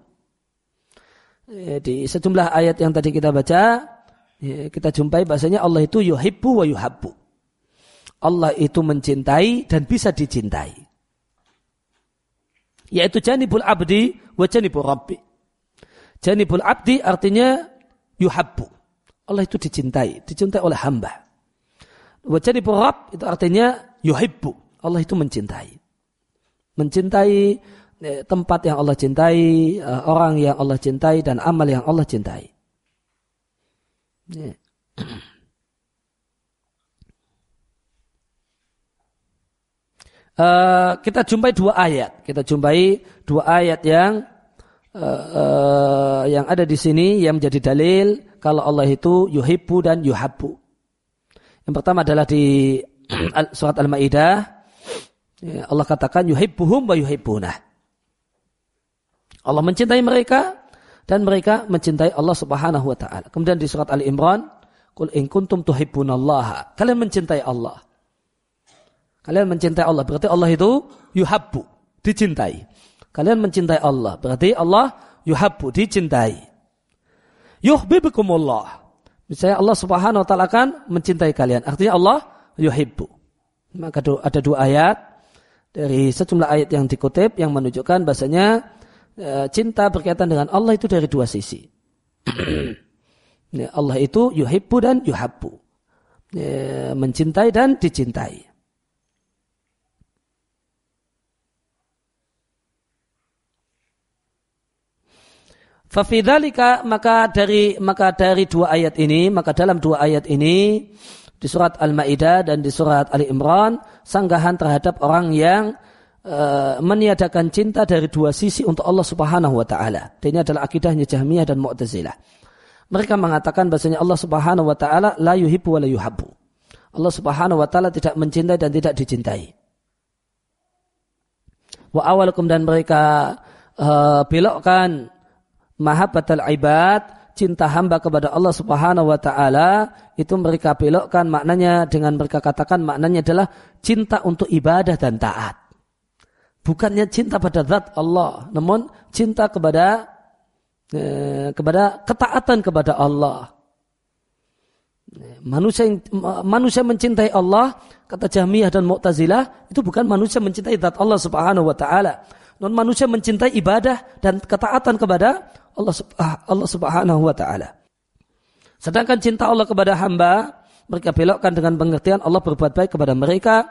Di sejumlah ayat yang tadi kita baca, kita jumpai bahasanya Allah itu yuhibbu wa yuhabbu. Allah itu mencintai dan bisa dicintai. Yaitu janibul abdi wa janibul rabbi. Janibul abdi artinya yuhabbu. Allah itu dicintai, dicintai oleh hamba. Wa janibul rabb itu artinya yuhibbu. Allah itu mencintai. Mencintai tempat yang Allah cintai, orang yang Allah cintai, dan amal yang Allah cintai. Uh, kita jumpai dua ayat. Kita jumpai dua ayat yang uh, uh, yang ada di sini yang menjadi dalil kalau Allah itu yuhibbu dan yuhabbu. Yang pertama adalah di surat Al-Maidah. Allah katakan yuhibbuhum wa yuhibbunah. Allah mencintai mereka dan mereka mencintai Allah Subhanahu wa taala. Kemudian di surat Ali Imran, qul in kuntum tuhibbunallaha. Kalian mencintai Allah. Kalian mencintai Allah berarti Allah itu yuhabbu, dicintai. Kalian mencintai Allah berarti Allah yuhabbu, dicintai. Yuhibbukumullah. Misalnya Allah Subhanahu wa taala akan mencintai kalian. Artinya Allah yuhibbu. Maka ada dua ayat dari sejumlah ayat yang dikutip yang menunjukkan bahasanya cinta berkaitan dengan Allah itu dari dua sisi. Allah itu yuhibbu dan yuhabbu. Mencintai dan dicintai. Fafidzalika maka dari maka dari dua ayat ini, maka dalam dua ayat ini di surat Al-Maidah dan di surat Ali Imran sanggahan terhadap orang yang uh, meniadakan cinta dari dua sisi untuk Allah Subhanahu wa taala. Dan ini adalah akidahnya Jahmiyah dan Mu'tazilah. Mereka mengatakan bahasanya Allah Subhanahu wa taala la yuhibbu wa la yuhabbu. Allah Subhanahu wa taala tidak mencintai dan tidak dicintai. Wa awalakum dan mereka uh, belokkan mahabbatul ibad, cinta hamba kepada Allah Subhanahu wa taala itu mereka belokkan maknanya dengan mereka katakan maknanya adalah cinta untuk ibadah dan taat. Bukannya cinta pada zat Allah, namun cinta kepada eh, kepada ketaatan kepada Allah. Manusia yang, manusia mencintai Allah, kata Jahmiyah dan Mu'tazilah, itu bukan manusia mencintai zat Allah Subhanahu wa taala. Non manusia mencintai ibadah dan ketaatan kepada Allah, Allah Subhanahu wa taala. Sedangkan cinta Allah kepada hamba mereka belokkan dengan pengertian Allah berbuat baik kepada mereka.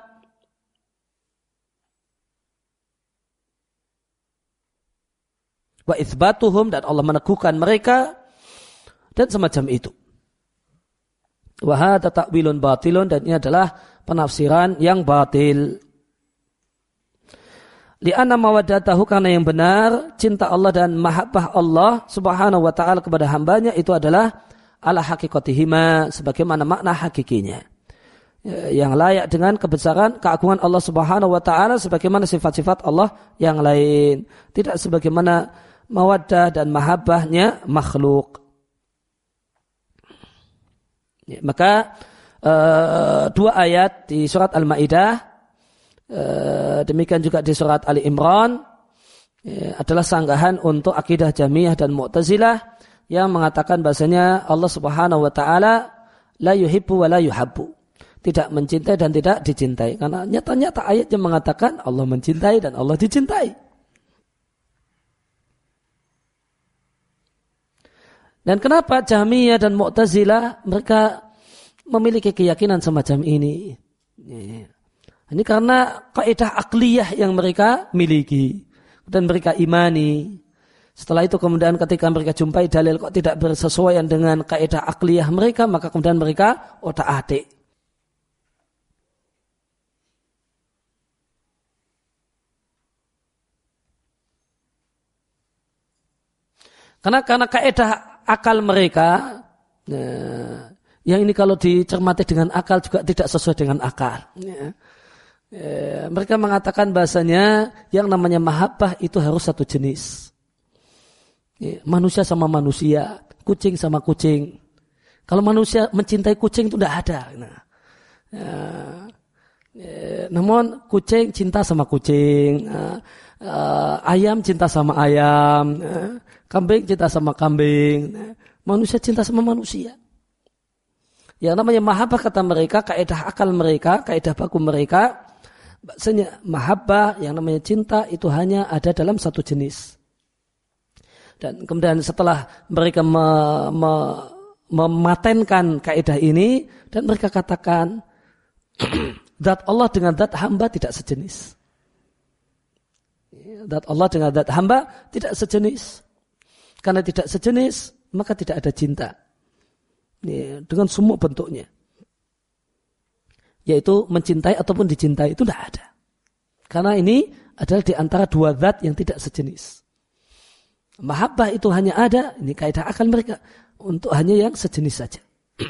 Wa itsbatuhum dan Allah meneguhkan mereka dan semacam itu. Wa hadza ta'wilun batilun dan ini adalah penafsiran yang batil. Li'anna mawaddatahu karena yang benar cinta Allah dan mahabbah Allah Subhanahu wa taala kepada hambanya itu adalah ala hakikatihima sebagaimana makna hakikinya. Yang layak dengan kebesaran keagungan Allah Subhanahu wa taala sebagaimana sifat-sifat Allah yang lain, tidak sebagaimana mawaddah dan mahabbahnya makhluk. Ya, maka uh, dua ayat di surat Al-Maidah Uh, demikian juga di surat Ali Imran ya, adalah sanggahan untuk akidah Jahmiyah dan Mu'tazilah yang mengatakan bahasanya Allah Subhanahu wa taala la yuhibbu wa la yuhabbu, tidak mencintai dan tidak dicintai, karena nyata-nyata ayat yang mengatakan Allah mencintai dan Allah dicintai. Dan kenapa Jahmiyah dan Mu'tazilah mereka memiliki keyakinan semacam ini? Ya. Ini karena kaidah akliyah yang mereka miliki dan mereka imani. Setelah itu kemudian ketika mereka jumpai dalil kok tidak bersesuaian dengan kaidah akliyah mereka, maka kemudian mereka otak-atik. Karena karena kaidah akal mereka, nah, yang ini kalau dicermati dengan akal juga tidak sesuai dengan akal. Ya. Ya, mereka mengatakan bahasanya yang namanya mahabbah itu harus satu jenis. Ya, manusia sama manusia, kucing sama kucing. Kalau manusia mencintai kucing itu tidak ada. Nah, ya, ya, namun kucing cinta sama kucing, uh, uh, ayam cinta sama ayam, uh, kambing cinta sama kambing, uh, manusia cinta sama manusia. Yang namanya mahabbah kata mereka, kaidah akal mereka, kaidah baku mereka, bahasanya mahabbah yang namanya cinta itu hanya ada dalam satu jenis. Dan kemudian setelah mereka me, me, mematenkan kaidah ini dan mereka katakan zat Allah dengan zat hamba tidak sejenis. Zat Allah dengan zat hamba tidak sejenis. Karena tidak sejenis maka tidak ada cinta. Ya, dengan semua bentuknya, yaitu mencintai ataupun dicintai itu tidak ada, karena ini adalah di antara dua zat yang tidak sejenis. Mahabbah itu hanya ada, ini kaidah akal mereka, untuk hanya yang sejenis saja.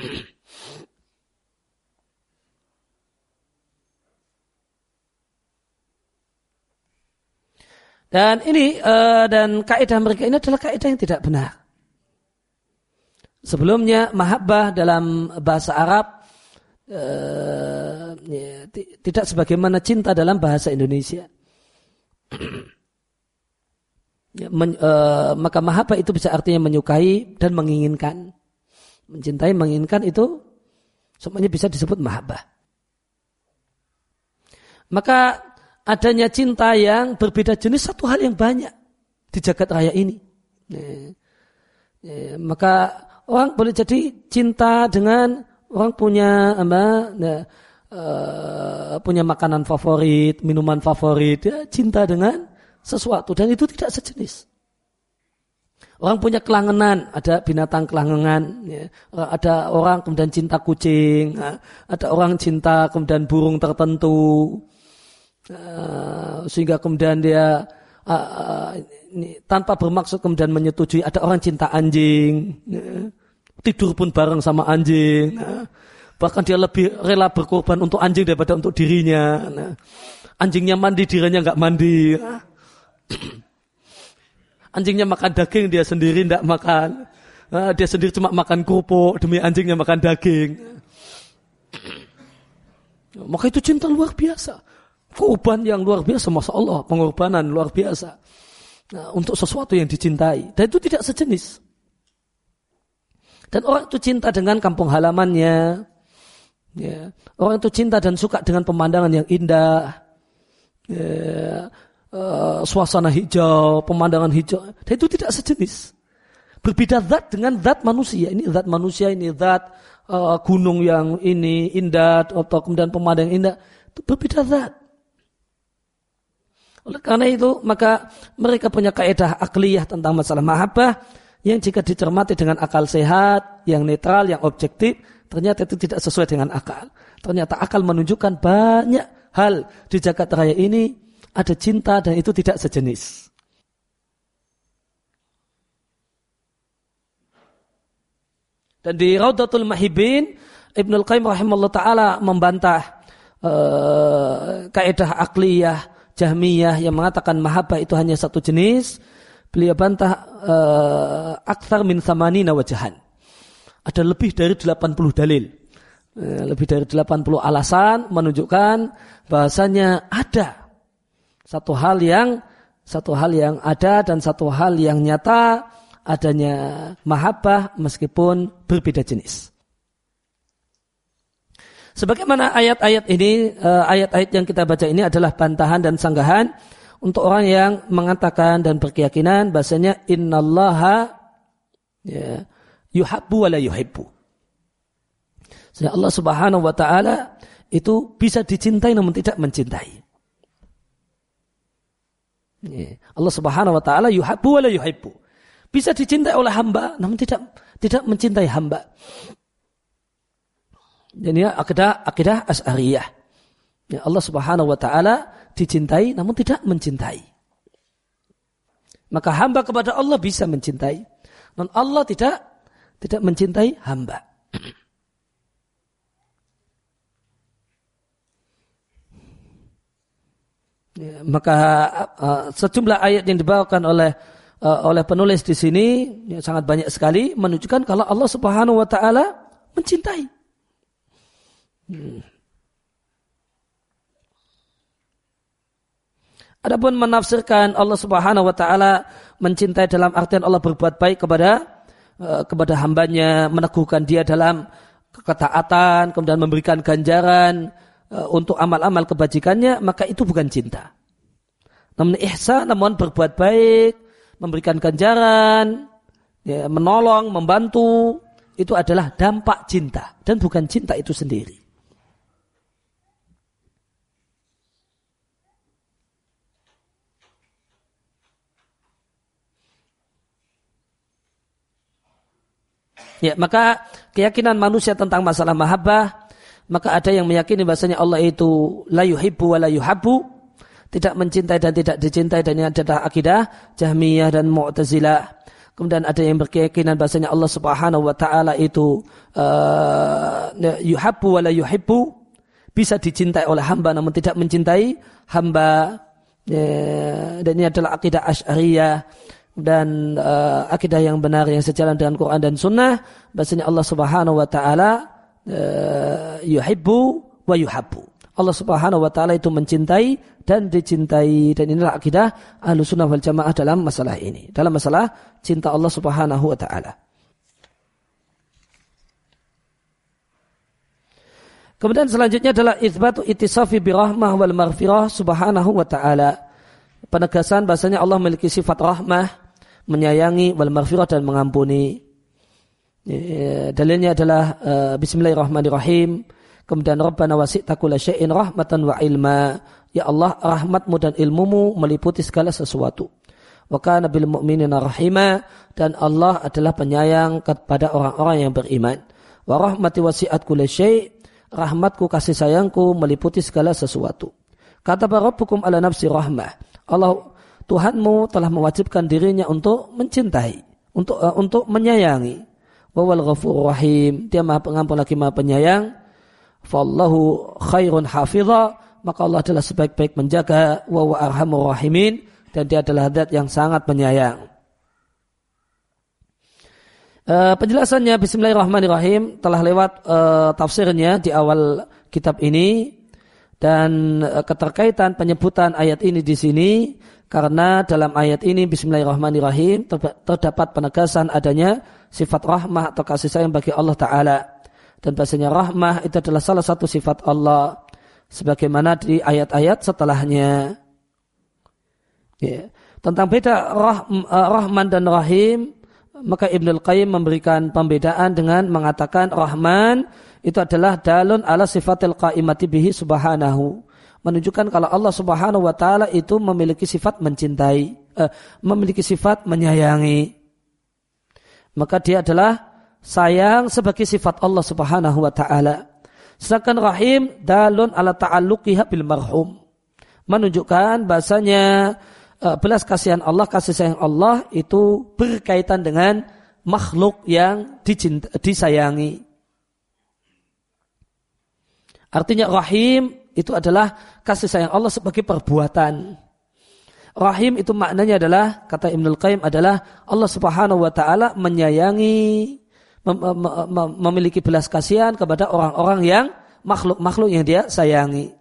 Dan ini uh, dan kaidah mereka ini adalah kaidah yang tidak benar. Sebelumnya mahabbah dalam bahasa Arab uh, ya, t- tidak sebagaimana cinta dalam bahasa Indonesia. ya, men, uh, maka mahabbah itu bisa artinya menyukai dan menginginkan. Mencintai, menginginkan itu semuanya bisa disebut mahabbah. Maka adanya cinta yang berbeda jenis satu hal yang banyak di jagat raya ini. Ya, ya, maka orang boleh jadi cinta dengan orang punya apa, nah, uh, punya makanan favorit, minuman favorit, ya, cinta dengan sesuatu dan itu tidak sejenis. Orang punya kelangenan, ada binatang kelangengan, ya. Ada orang kemudian cinta kucing, ada orang cinta kemudian burung tertentu, uh, sehingga kemudian dia uh, uh, ini, tanpa bermaksud kemudian menyetujui. Ada orang cinta anjing. Ya. Tidur pun bareng sama anjing. Nah, bahkan dia lebih rela berkorban untuk anjing daripada untuk dirinya. Nah, anjingnya mandi, dirinya nggak mandi. Nah, anjingnya makan daging, dia sendiri nggak makan. Nah, dia sendiri cuma makan kerupuk demi anjingnya makan daging. Maka itu cinta luar biasa. Korban yang luar biasa, masya Allah, pengorbanan luar biasa. Nah, untuk sesuatu yang dicintai. Dan itu tidak sejenis. Dan orang itu cinta dengan kampung halamannya. Ya. Orang itu cinta dan suka dengan pemandangan yang indah. Ya. Uh, suasana hijau, pemandangan hijau. Dan itu tidak sejenis. Berbeda zat dengan zat manusia. Ini zat manusia, ini zat uh, gunung yang ini indah. Atau kemudian pemandangan indah. Itu berbeda zat. Oleh karena itu, maka mereka punya kaidah akliyah tentang masalah mahabbah. Yang jika dicermati dengan akal sehat, yang netral, yang objektif, ternyata itu tidak sesuai dengan akal. Ternyata akal menunjukkan banyak hal di jagat raya ini ada cinta dan itu tidak sejenis. Dan di Raudatul Mahibin, Ibnul Qayyim rahimahullah ta'ala membantah uh, kaidah akliyah, jahmiyah yang mengatakan mahabbah itu hanya satu jenis. Beliau bantah uh, akthar min thamanina wajahan. Ada lebih dari delapan puluh dalil. Uh, lebih dari delapan puluh alasan menunjukkan bahasanya ada satu hal yang satu hal yang ada dan satu hal yang nyata adanya mahabbah meskipun berbeda jenis. Sebagaimana ayat-ayat ini, uh, ayat-ayat yang kita baca ini adalah bantahan dan sanggahan untuk orang yang mengatakan dan berkeyakinan bahasanya innallaha ya, yuhabbu wa la yuhibbu. Sehingga Allah Subhanahu wa taala itu bisa dicintai namun tidak mencintai. Ya, Allah Subhanahu wa taala yuhabbu wa la yuhibbu. Bisa dicintai oleh hamba namun tidak tidak mencintai hamba. Jadi akidah akidah Asy'ariyah. Ya, Allah Subhanahu wa taala dicintai namun tidak mencintai. Maka hamba kepada Allah bisa mencintai. Non Allah tidak tidak mencintai hamba. Ya, maka uh, sejumlah ayat yang dibawakan oleh uh, oleh penulis di sini ya, sangat banyak sekali menunjukkan kalau Allah Subhanahu wa taala mencintai. Hmm. Adapun menafsirkan Allah Subhanahu wa taala mencintai dalam artian Allah berbuat baik kepada uh, kepada hambanya, meneguhkan dia dalam ketaatan, kemudian memberikan ganjaran untuk amal-amal kebajikannya, maka itu bukan cinta. Namun ihsan, namun berbuat baik, memberikan ganjaran, ya, menolong, membantu, itu adalah dampak cinta dan bukan cinta itu sendiri. Ya, maka keyakinan manusia tentang masalah mahabbah, maka ada yang meyakini bahasanya Allah itu la yuhibbu wa la yuhabbu, tidak mencintai dan tidak dicintai, dan ini adalah akidah Jahmiyah dan Mu'tazilah. Kemudian ada yang berkeyakinan bahasanya Allah Subhanahu wa taala itu uh, yuhabbu wa la yuhibbu, bisa dicintai oleh hamba namun tidak mencintai hamba. Ya, dan ini adalah akidah Asy'ariyah dan uh, akidah yang benar yang sejalan dengan Quran dan Sunnah, bahasanya Allah Subhanahu wa taala Uh, yuhibbu wa yuhabbu. Allah Subhanahu wa taala itu mencintai dan dicintai, dan inilah akidah Ahlussunnah wal Jamaah dalam masalah ini, dalam masalah cinta Allah Subhanahu wa taala. Kemudian selanjutnya adalah itsbatu ittisafi bi rahmah wal maghfirah subhanahu wa taala. Penegasan bahasanya Allah memiliki sifat rahmah, menyayangi, wal maghfirah dan mengampuni. Dalilnya adalah uh, Bismillahirrahmanirrahim. Kemudian Rabbana wasi'ta kulla syai'in rahmatan wa ilma. Ya Allah, rahmatmu dan ilmumu meliputi segala sesuatu. Wa kana bil mu'minina rahima, dan Allah adalah penyayang kepada orang-orang yang beriman. Wa rahmati wasi'at kulla syai', rahmatku kasih sayangku meliputi segala sesuatu. Kata Rabbukum ala nafsi rahmah. Allah Tuhanmu telah mewajibkan dirinya untuk mencintai, untuk uh, untuk menyayangi. Wawal ghafur rahim, dia maha pengampun lagi maha penyayang. Fallahu khairun hafidha, maka Allah adalah sebaik-baik menjaga. Wa wa arhamur rahimin, dan dia adalah zat yang sangat penyayang. Uh, penjelasannya Bismillahirrahmanirrahim telah lewat uh, tafsirnya di awal kitab ini, dan uh, keterkaitan penyebutan ayat ini di sini karena dalam ayat ini Bismillahirrahmanirrahim terdapat penegasan adanya sifat rahmah atau kasih sayang bagi Allah Ta'ala. Dan bahasanya rahmah itu adalah salah satu sifat Allah, sebagaimana di ayat-ayat setelahnya. Ya. Tentang beda rahm, Rahman dan Rahim, maka Ibnul Qayyim memberikan pembedaan dengan mengatakan Rahman itu adalah dalun ala sifatil qaimati bihi subhanahu, menunjukkan kalau Allah Subhanahu wa taala itu memiliki sifat mencintai, eh, memiliki sifat menyayangi. Maka dia adalah sayang sebagai sifat Allah Subhanahu wa taala. Sedangkan Rahim dalun ala ta'alluqiha bil marhum, menunjukkan bahasanya eh, belas kasihan Allah, kasih sayang Allah itu berkaitan dengan makhluk yang dicinta, disayangi. Artinya Rahim itu adalah kasih sayang Allah sebagai perbuatan. Rahim itu maknanya adalah, kata Ibnul Qayyim, adalah Allah Subhanahu wa taala menyayangi, mem- mem- memiliki belas kasihan kepada orang-orang yang makhluk-makhluk yang dia sayangi.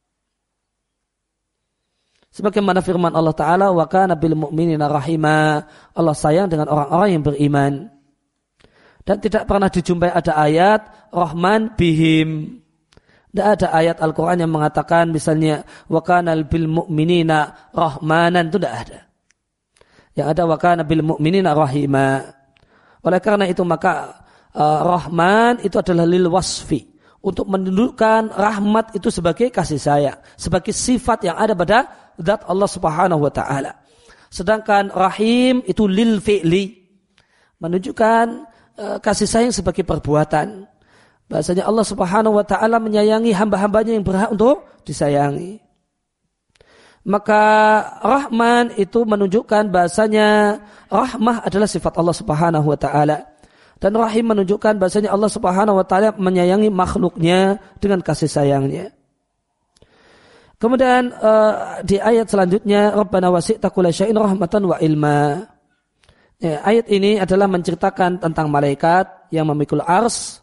Sebagaimana firman Allah Ta'ala, wa kana bil mu'minina rahima, Allah sayang dengan orang-orang yang beriman. Dan tidak pernah dijumpai ada ayat Rahman bihim. Tidak ada ayat Al-Quran yang mengatakan misalnya wa kana bil mu'minina rahmanan, itu tidak ada. Yang ada wa kana bil mu'minina rahima. Oleh karena itu maka uh, Rahman itu adalah lil wasfi, untuk menunjukkan rahmat itu sebagai kasih sayang, sebagai sifat yang ada pada zat Allah Subhanahu wa taala. Sedangkan Rahim itu lil fi'li, menunjukkan uh, kasih sayang sebagai perbuatan. Bahasanya Allah Subhanahu wa taala menyayangi hamba-hambanya yang berhak untuk disayangi. Maka Rahman itu menunjukkan bahasanya rahmah adalah sifat Allah Subhanahu wa taala. Dan Rahim menunjukkan bahasanya Allah Subhanahu wa taala menyayangi makhluknya dengan kasih sayangnya. Kemudian uh, di ayat selanjutnya Rabbana wasi'ta kulla syai'in rahmatan wa ilma. Ya, ayat ini adalah menceritakan tentang malaikat yang memikul ars,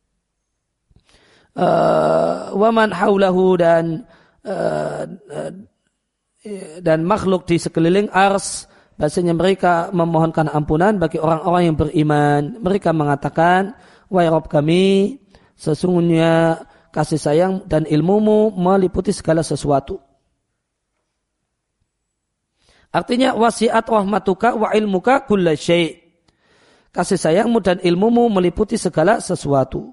uh, waman haulahu dan uh, uh, dan makhluk di sekeliling ars. Bahasanya mereka memohonkan ampunan bagi orang-orang yang beriman. Mereka mengatakan, wahai Rabb kami, sesungguhnya kasih sayang dan ilmumu meliputi segala sesuatu. Artinya wasi'at rahmatuka wa ilmuka kulla syai'. Kasih sayangmu dan ilmumu meliputi segala sesuatu.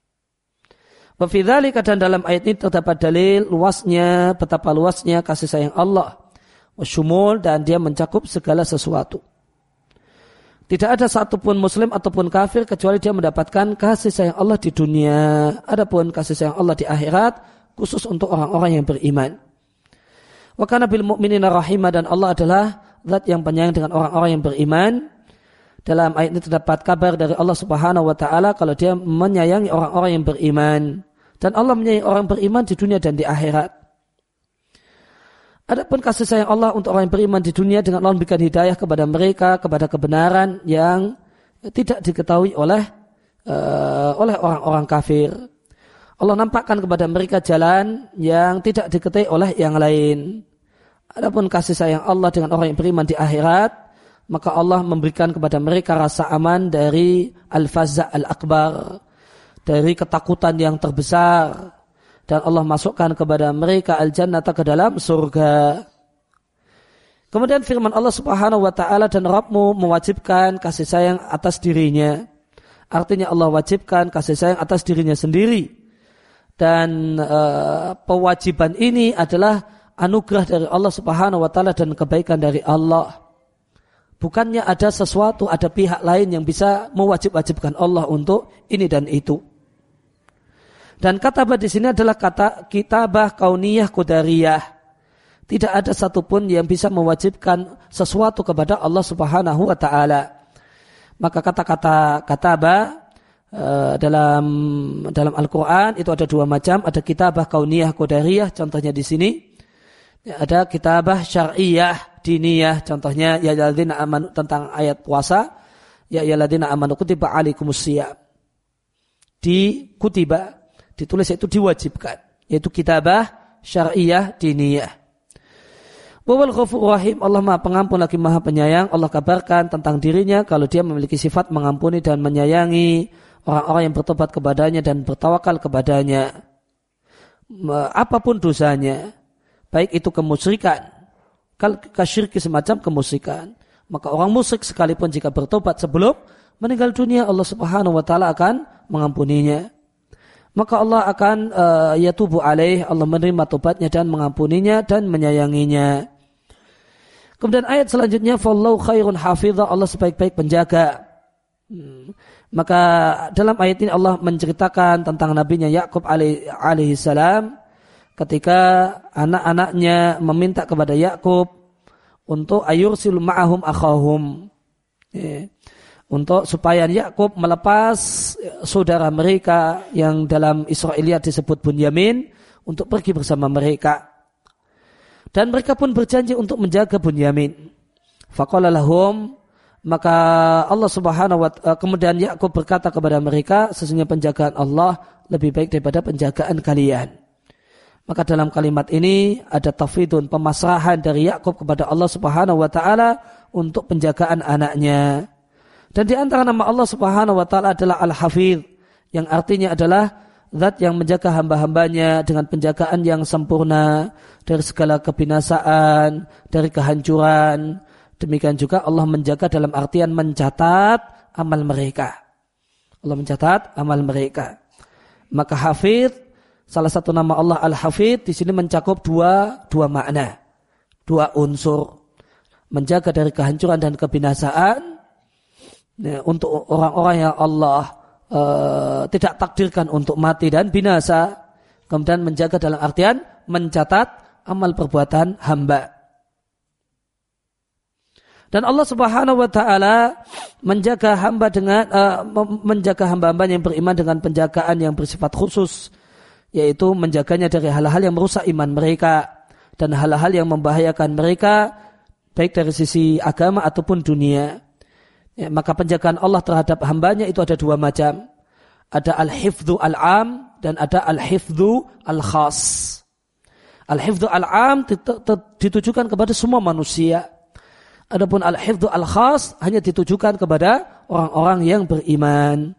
Wa fi dzalika, dan dalam ayat ini terdapat dalil luasnya, betapa luasnya kasih sayang Allah. Wasyumul, dan dia mencakup segala sesuatu. Tidak ada satupun muslim ataupun kafir kecuali dia mendapatkan kasih sayang Allah di dunia. Adapun kasih sayang Allah di akhirat khusus untuk orang-orang yang beriman. Wa kana bil mu'minina rahimah, dan Allah adalah zat yang penyayang dengan orang-orang yang beriman. Dalam ayat ini terdapat kabar dari Allah Subhanahu wa taala kalau dia menyayangi orang-orang yang beriman, dan Allah menyayangi orang beriman di dunia dan di akhirat. Adapun kasih sayang Allah untuk orang yang beriman di dunia dengan Allah memberikan hidayah kepada mereka kepada kebenaran yang tidak diketahui oleh uh, oleh orang-orang kafir. Allah nampakkan kepada mereka jalan yang tidak diketahui oleh yang lain. Adapun kasih sayang Allah dengan orang yang beriman di akhirat, maka Allah memberikan kepada mereka rasa aman dari al-fazza' al-akbar, dari ketakutan yang terbesar. Dan Allah masukkan kepada mereka al-jannata, ke dalam surga. Kemudian firman Allah Subhanahu wa taala, dan Rabbmu mewajibkan kasih sayang atas dirinya. Artinya Allah wajibkan kasih sayang atas dirinya sendiri. Dan uh, pewajiban ini adalah anugerah dari Allah Subhanahu wa taala dan kebaikan dari Allah. Bukannya ada sesuatu, ada pihak lain yang bisa mewajib-wajibkan Allah untuk ini dan itu. Dan katabah di sini adalah kata kitabah kauniyah qadariyah. Tidak ada satupun yang bisa mewajibkan sesuatu kepada Allah Subhanahu wa taala. Maka kata-kata katabah uh, dalam dalam Al-Qur'an itu ada dua macam, ada kitabah kauniyah qadariyah, contohnya di sini. Ada kitabah syar'iyyah diniyah, contohnya ya alladzina amanu, tentang ayat puasa, ya alladzina amanu kutiba alaikumusiyam. Di kutiba ditulis itu diwajibkan, yaitu kitabah syar'iyyah diniyah. Wal Ghafurur Rahim, Allah Maha Pengampun lagi Maha Penyayang. Allah kabarkan tentang dirinya kalau dia memiliki sifat mengampuni dan menyayangi orang-orang yang bertobat kepadanya dan bertawakal kepadanya. Apapun dosanya, baik itu kemusyrikan, kasyirki semacam kemusyrikan, maka orang musyrik sekalipun jika bertobat sebelum meninggal dunia, Allah Subhanahu wa taala akan mengampuninya. Maka Allah akan uh, yatubu alaih, Allah menerima tobatnya dan mengampuninya dan menyayanginya. Kemudian ayat selanjutnya, fallahu khairun hafidha, Allah sebaik-baik penjaga. Hmm. Maka dalam ayat ini Allah menceritakan tentang nabinya Yakub alaihi salam ketika anak-anaknya meminta kepada Yakub untuk ayursil ma'ahum akhahum, ya, untuk supaya Yakub melepas saudara mereka yang dalam Israiliyat disebut Bunyamin untuk pergi bersama mereka. Dan mereka pun berjanji untuk menjaga Bunyamin. Faqala lahum, maka Allah Subhanahu wa taala kemudian Yakub berkata kepada mereka, sesungguhnya penjagaan Allah lebih baik daripada penjagaan kalian. Maka dalam kalimat ini ada tafwidun, pemasrahan dari Yakub kepada Allah Subhanahu wa taala untuk penjagaan anaknya. Dan di antara nama Allah Subhanahu wa taala adalah Al-Hafidh, yang artinya adalah zat yang menjaga hamba-hambanya dengan penjagaan yang sempurna dari segala kebinasaan, dari kehancuran. Demikian juga Allah menjaga dalam artian mencatat amal mereka. Allah mencatat amal mereka. Maka Hafidh, salah satu nama Allah Al-Hafidh di sini mencakup dua dua makna, dua unsur. Menjaga dari kehancuran dan kebinasaan, ya, untuk orang-orang yang Allah uh, tidak takdirkan untuk mati dan binasa. Kemudian menjaga dalam artian mencatat amal perbuatan hamba. Dan Allah Subhanahu wa taala menjaga hamba dengan uh, menjaga hamba-hamba yang beriman dengan penjagaan yang bersifat khusus, yaitu menjaganya dari hal-hal yang merusak iman mereka dan hal-hal yang membahayakan mereka baik dari sisi agama ataupun dunia. Ya, maka penjagaan Allah terhadap hambanya itu ada dua macam. Ada al-hifdhu al-am dan ada al-hifdhu al-khas. Al-hifdhu al-am ditujukan kepada semua manusia. Adapun al-hifdhu al-khas hanya ditujukan kepada orang-orang yang beriman.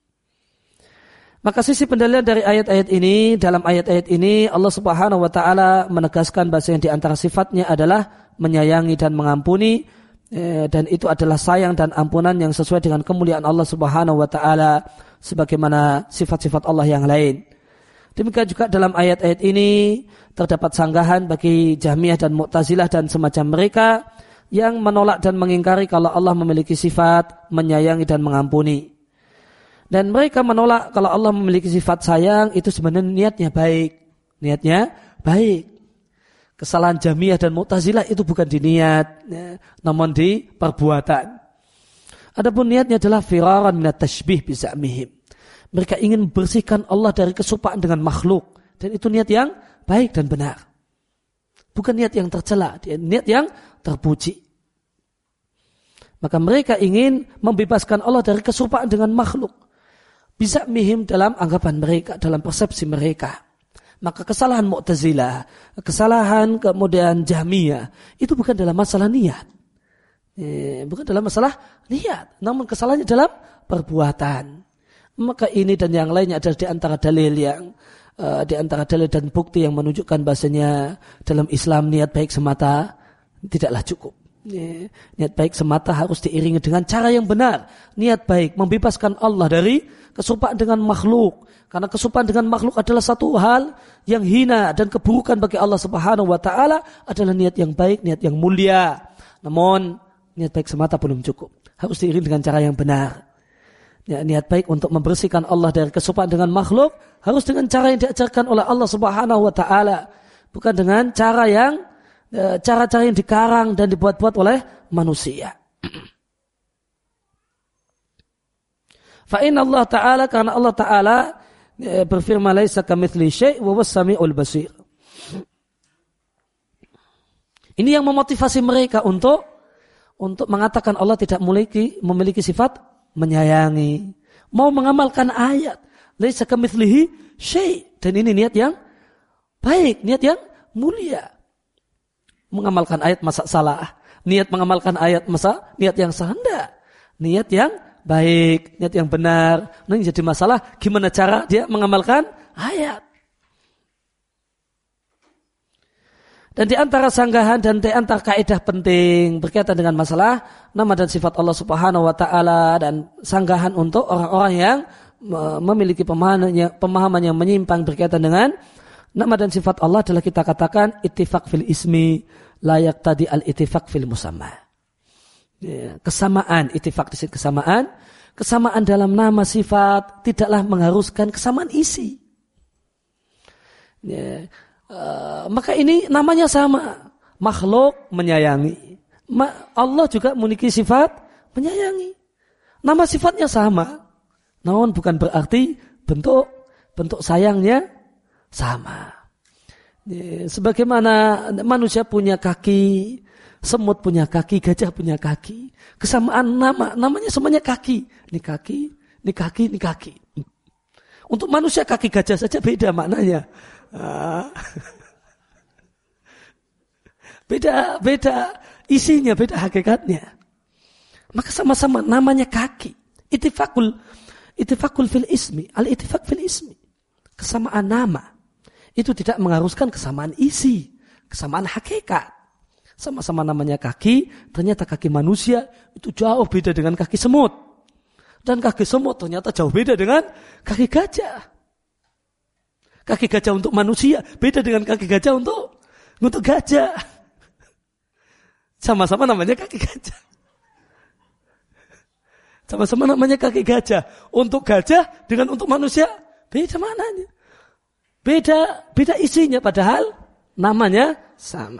Maka sisi pendalilan dari ayat-ayat ini, dalam ayat-ayat ini Allah Subhanahu wa taala menegaskan bahwa yang di antara sifatnya adalah menyayangi dan mengampuni, eh, dan itu adalah sayang dan ampunan yang sesuai dengan kemuliaan Allah Subhanahu wa taala sebagaimana sifat-sifat Allah yang lain. Demikian juga dalam ayat-ayat ini terdapat sanggahan bagi Jahmiyah dan Mu'tazilah dan semacam mereka yang menolak dan mengingkari kalau Allah memiliki sifat menyayangi dan mengampuni. Dan mereka menolak kalau Allah memiliki sifat sayang, itu sebenarnya niatnya baik. Niatnya baik. Kesalahan Jahmiyah dan Mu'tazilah itu bukan di niat, ya, namun di perbuatan. Adapun niatnya adalah firaran minat tashbih biza'mihim. Mereka ingin membersihkan Allah dari keserumpaan dengan makhluk. Dan itu niat yang baik dan benar. Bukan niat yang tercela, niat yang terpuji. Maka mereka ingin membebaskan Allah dari keserupaan dengan makhluk. Bisa mihim dalam anggapan mereka, dalam persepsi mereka. Maka kesalahan Mu'tazilah, kesalahan kemudian Jahmiyah, itu bukan dalam masalah niat. Eh, bukan dalam masalah niat, namun kesalahannya dalam perbuatan. Maka ini dan yang lainnya adalah di antara dalil yang uh, di antara dalil dan bukti yang menunjukkan bahasanya dalam Islam niat baik semata tidaklah cukup. Ya, niat baik semata harus diiringi dengan cara yang benar. Niat baik membebaskan Allah dari keserupaan dengan makhluk. Karena keserupaan dengan makhluk adalah satu hal yang hina dan keburukan bagi Allah Subhanahu wa taala, adalah niat yang baik, niat yang mulia. Namun niat baik semata belum cukup. Harus diiringi dengan cara yang benar. Ya, niat baik untuk membersihkan Allah dari keserupaan dengan makhluk harus dengan cara yang diajarkan oleh Allah Subhanahu wa taala, bukan dengan cara yang cara-cara yang dikarang dan dibuat-buat oleh manusia. Fa inna Allah Ta'ala, karena Allah Ta'ala berfirman laisa kamitslihi syai' wa huwas samiul basir. Ini yang memotivasi mereka untuk untuk mengatakan Allah tidak memiliki memiliki sifat menyayangi, mau mengamalkan ayat laisa kamitslihi syai', dan ini niat yang baik, niat yang mulia. Mengamalkan ayat masa salah, niat mengamalkan ayat masa niat yang sah, enggak, niat yang baik, niat yang benar. Nah, ini jadi masalah gimana cara dia mengamalkan ayat. Dan di antara sanggahan dan di antara kaidah penting berkaitan dengan masalah nama dan sifat Allah Subhanahu wa taala, dan sanggahan untuk orang-orang yang memiliki pemahaman yang, pemahaman yang menyimpang berkaitan dengan nama dan sifat Allah adalah kita katakan ittifaq fil ismi layak tadi al ittifaq fil musamma. Ya, kesamaan, ittifaq di sini kesamaan, kesamaan dalam nama sifat tidaklah mengharuskan kesamaan isi. Ya, uh, maka ini namanya sama, makhluk menyayangi, Ma, Allah juga memiliki sifat menyayangi. Nama sifatnya sama, namun bukan berarti bentuk bentuk sayangnya sama. Ya, sebagaimana manusia punya kaki, semut punya kaki, gajah punya kaki. Kesamaan nama, namanya semuanya kaki. Ini kaki, ini kaki, ini kaki. Untuk manusia kaki gajah saja beda maknanya. Beda, beda isinya, beda hakikatnya. Maka sama-sama namanya kaki. Ittifaqul, ittifaqul fil ismi, al-ittifaq fil ismi. Kesamaan nama. Itu tidak mengharuskan kesamaan isi, kesamaan hakikat. Sama-sama namanya kaki, ternyata kaki manusia itu jauh beda dengan kaki semut. Dan kaki semut ternyata jauh beda dengan kaki gajah. Kaki gajah untuk manusia beda dengan kaki gajah untuk untuk gajah. Sama-sama namanya kaki gajah. Sama-sama namanya kaki gajah. Untuk gajah dengan untuk manusia beda maknanya. Beda, beda isinya, padahal namanya sama.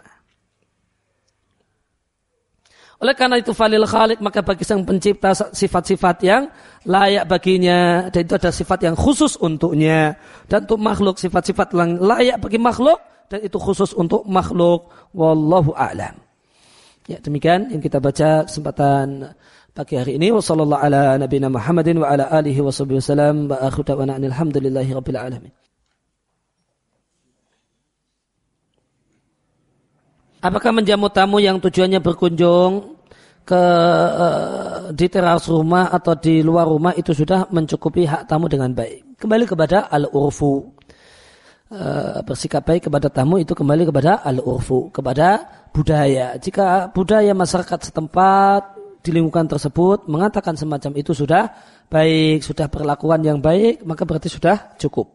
Oleh karena itu falil khaliq, maka bagi sang pencipta sifat-sifat yang layak baginya, dan itu ada sifat yang khusus untuknya, dan untuk makhluk sifat-sifat yang layak bagi makhluk, dan itu khusus untuk makhluk. Wallahu a'lam. Ya, demikian yang kita baca kesempatan pagi hari ini. Wassallallahu ala nabiyina Muhammadin wa ala alihi wa sahbihi wasallam wa akhiru da'wana alhamdulillahi rabbil alamin. Apakah menjamu tamu yang tujuannya berkunjung ke uh, di teras rumah atau di luar rumah itu sudah mencukupi hak tamu dengan baik? Kembali kepada al-urfu. Uh, bersikap baik kepada tamu itu kembali kepada al-urfu, kepada budaya. Jika budaya masyarakat setempat di lingkungan tersebut mengatakan semacam itu sudah baik, sudah perlakuan yang baik, maka berarti sudah cukup.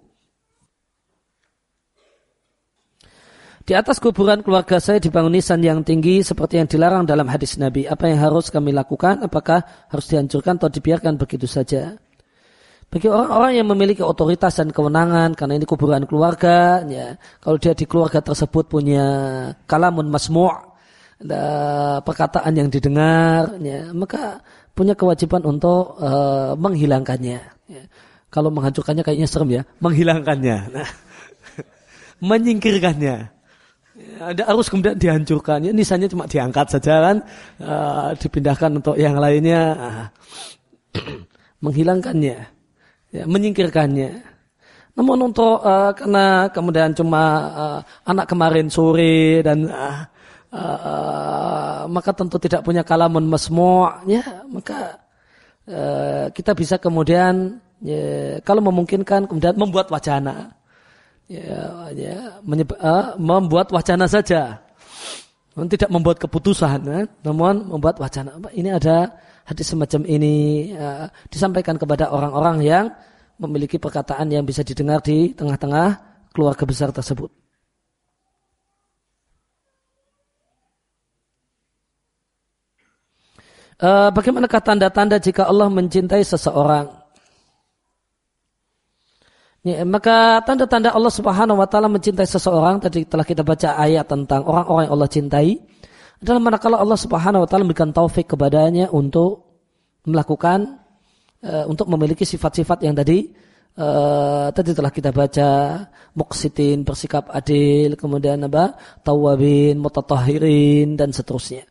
Di atas kuburan keluarga saya dibangun nisan yang tinggi seperti yang dilarang dalam hadis Nabi. Apa yang harus kami lakukan? Apakah harus dihancurkan atau dibiarkan begitu saja? Bagi orang-orang yang memiliki otoritas dan kewenangan, karena ini kuburan keluarga, ya, kalau dia di keluarga tersebut punya kalamun masmu', perkataan yang didengar, ya, maka punya kewajiban untuk uh, menghilangkannya. Ya. Kalau menghancurkannya kayaknya serem ya, menghilangkannya, nah, menyingkirkannya. Ada harus kemudian dihancurkan. Ya, nisannya cuma diangkat saja kan, uh, dipindahkan untuk yang lainnya, uh, menghilangkannya, ya, menyingkirkannya. Namun untuk uh, karena kemudian cuma uh, anak kemarin sore dan uh, uh, uh, maka tentu tidak punya kalamun masmu', ya, maka uh, kita bisa kemudian, ya, kalau memungkinkan kemudian membuat wacana. Ya, ya, menyebab, uh, membuat wacana saja, tidak membuat keputusan, eh? Namun membuat wacana. Ini ada hadis semacam ini, uh, disampaikan kepada orang-orang yang memiliki perkataan yang bisa didengar di tengah-tengah keluarga besar tersebut. Uh, bagaimanakah tanda-tanda jika Allah mencintai seseorang? Ya, maka tanda-tanda Allah Subhanahu wa taala mencintai seseorang, tadi telah kita baca ayat tentang orang-orang yang Allah cintai, adalah manakala Allah Subhanahu wa taala memberikan taufik kepadanya untuk melakukan uh, untuk memiliki sifat-sifat yang tadi uh, tadi telah kita baca, muqsitin, bersikap adil, kemudian apa? Tawwabin, mutatahhirin, dan seterusnya.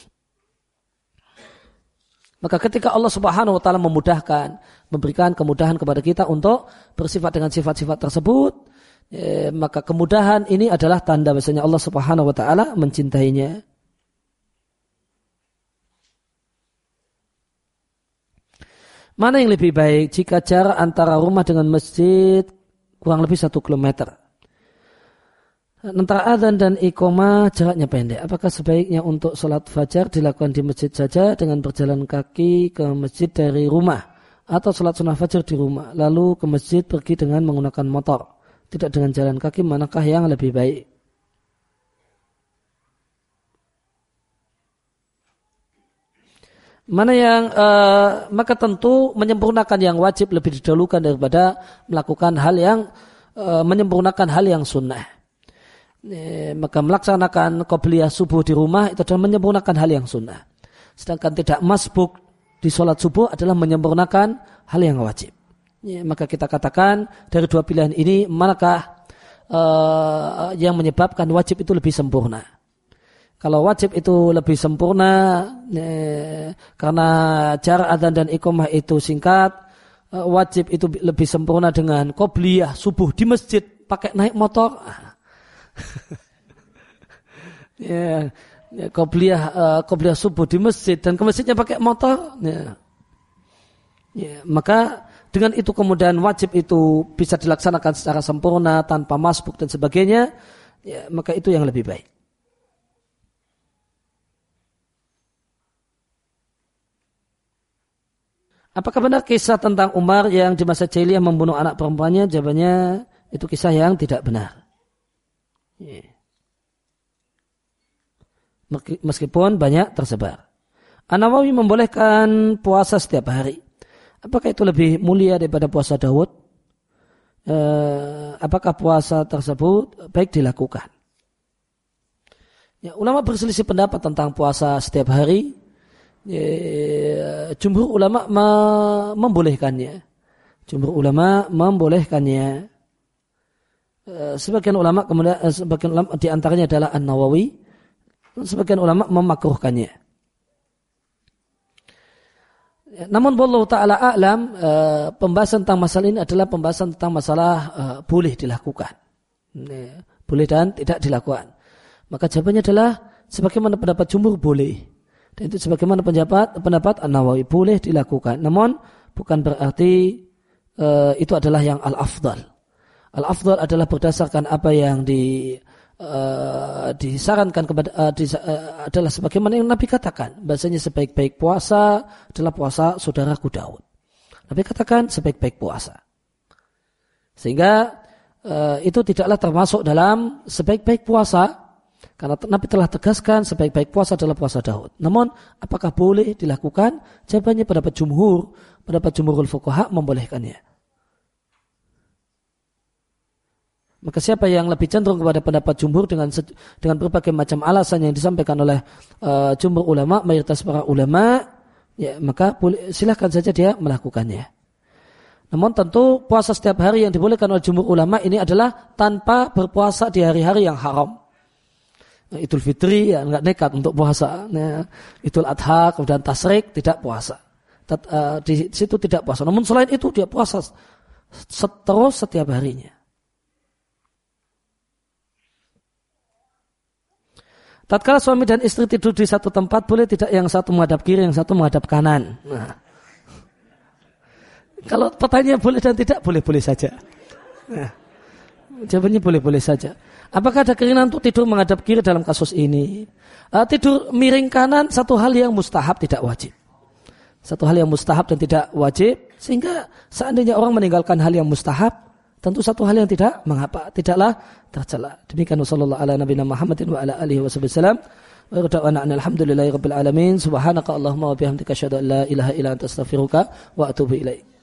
Maka ketika Allah Subhanahu wa taala memudahkan, memberikan kemudahan kepada kita untuk bersifat dengan sifat-sifat tersebut, eh, maka kemudahan ini adalah tanda bahwasanya Allah Subhanahu wa taala mencintainya. Mana yang lebih baik jika jarak antara rumah dengan masjid kurang lebih satu kilometer? Antara azan dan iqamah jaraknya pendek. Apakah sebaiknya untuk sholat fajar dilakukan di masjid saja dengan berjalan kaki ke masjid dari rumah, atau sholat sunnah fajar di rumah lalu ke masjid pergi dengan menggunakan motor, tidak dengan jalan kaki? Manakah yang lebih baik? Mana yang uh, maka tentu menyempurnakan yang wajib lebih didahulukan daripada melakukan hal yang uh, menyempurnakan hal yang sunnah. E, maka melaksanakan qobliyah subuh di rumah itu adalah menyempurnakan hal yang sunnah. Sedangkan tidak masbuk di sholat subuh adalah menyempurnakan hal yang wajib. E, maka kita katakan dari dua pilihan ini manakah e, yang menyebabkan wajib itu lebih sempurna? Kalau wajib itu lebih sempurna e, karena jarak adzan dan iqamah itu singkat, e, wajib itu lebih sempurna dengan qobliyah subuh di masjid pakai naik motor. ya, ya qobliyah uh, qobliyah subuh di masjid dan ke masjidnya pakai motor, ya. Ya, maka dengan itu kemudian wajib itu bisa dilaksanakan secara sempurna tanpa masbuk dan sebagainya, ya, maka itu yang lebih baik. Apakah benar kisah tentang Umar yang di masa jahiliyah membunuh anak perempuannya? Jawabannya itu kisah yang tidak benar. Meskipun banyak tersebar. An-Nawawi membolehkan puasa setiap hari. Apakah itu lebih mulia daripada puasa Daud? Eh, apakah puasa tersebut baik dilakukan? Ya, ulama berselisih pendapat tentang puasa setiap hari. Ya, jumhur ulama me- membolehkannya. Jumhur ulama membolehkannya. Sebagian ulama kemudian sebagian ulama di antaranya adalah An-Nawawi, sebagian ulama memakruhkannya. Namun wallahu taala a'lam, pembahasan tentang masalah ini adalah pembahasan tentang masalah boleh dilakukan, boleh dan tidak dilakukan. Maka jawabannya adalah sebagaimana pendapat jumhur boleh, dan itu sebagaimana pendapat pendapat An-Nawawi boleh dilakukan. Namun bukan berarti itu adalah yang al-afdal. Al-afdal adalah berdasarkan apa yang di, uh, disarankan kepada uh, di, uh, adalah sebagaimana yang Nabi katakan. Bahasanya sebaik-baik puasa adalah puasa saudaraku Daud. Nabi katakan sebaik-baik puasa. Sehingga uh, itu tidaklah termasuk dalam sebaik-baik puasa. Karena Nabi telah tegaskan sebaik-baik puasa adalah puasa Daud. Namun apakah boleh dilakukan? Jawabannya pendapat jumhur, pendapat jumhurul fuqaha membolehkannya. Maka siapa yang lebih cenderung kepada pendapat jumhur dengan dengan berbagai macam alasan yang disampaikan oleh uh, jumhur ulama, mayoritas para ulama, ya maka boleh, silahkan saja dia melakukannya. Namun tentu puasa setiap hari yang dibolehkan oleh jumhur ulama ini adalah tanpa berpuasa di hari-hari yang haram. Nah, Idul Fitri ya enggak nekat untuk puasa. Nah, Idul Adha kemudian Tasyrik tidak puasa. Tet, uh, di situ tidak puasa. Namun selain itu dia puasa terus setiap harinya. Tatkala suami dan istri tidur di satu tempat, boleh tidak yang satu menghadap kiri, yang satu menghadap kanan? Nah, kalau pertanyaan boleh dan tidak, boleh-boleh saja. Nah, jawabannya boleh-boleh saja. Apakah ada keinginan untuk tidur menghadap kiri dalam kasus ini? Uh, tidur miring kanan satu hal yang mustahab, tidak wajib. Satu hal yang mustahab dan tidak wajib, sehingga seandainya orang meninggalkan hal yang mustahab, tentu satu hal yang tidak mengapa, tidaklah tercela. Demikian sallallahu ala nabiyina Muhammadin wa ala alihi wasallam. Wa rada'ana alhamdulillahi rabbil alamin. Subhanaka Allahumma wa bihamdika asyhadu an la ilaha illa anta astaghfiruka wa atubu ilaik.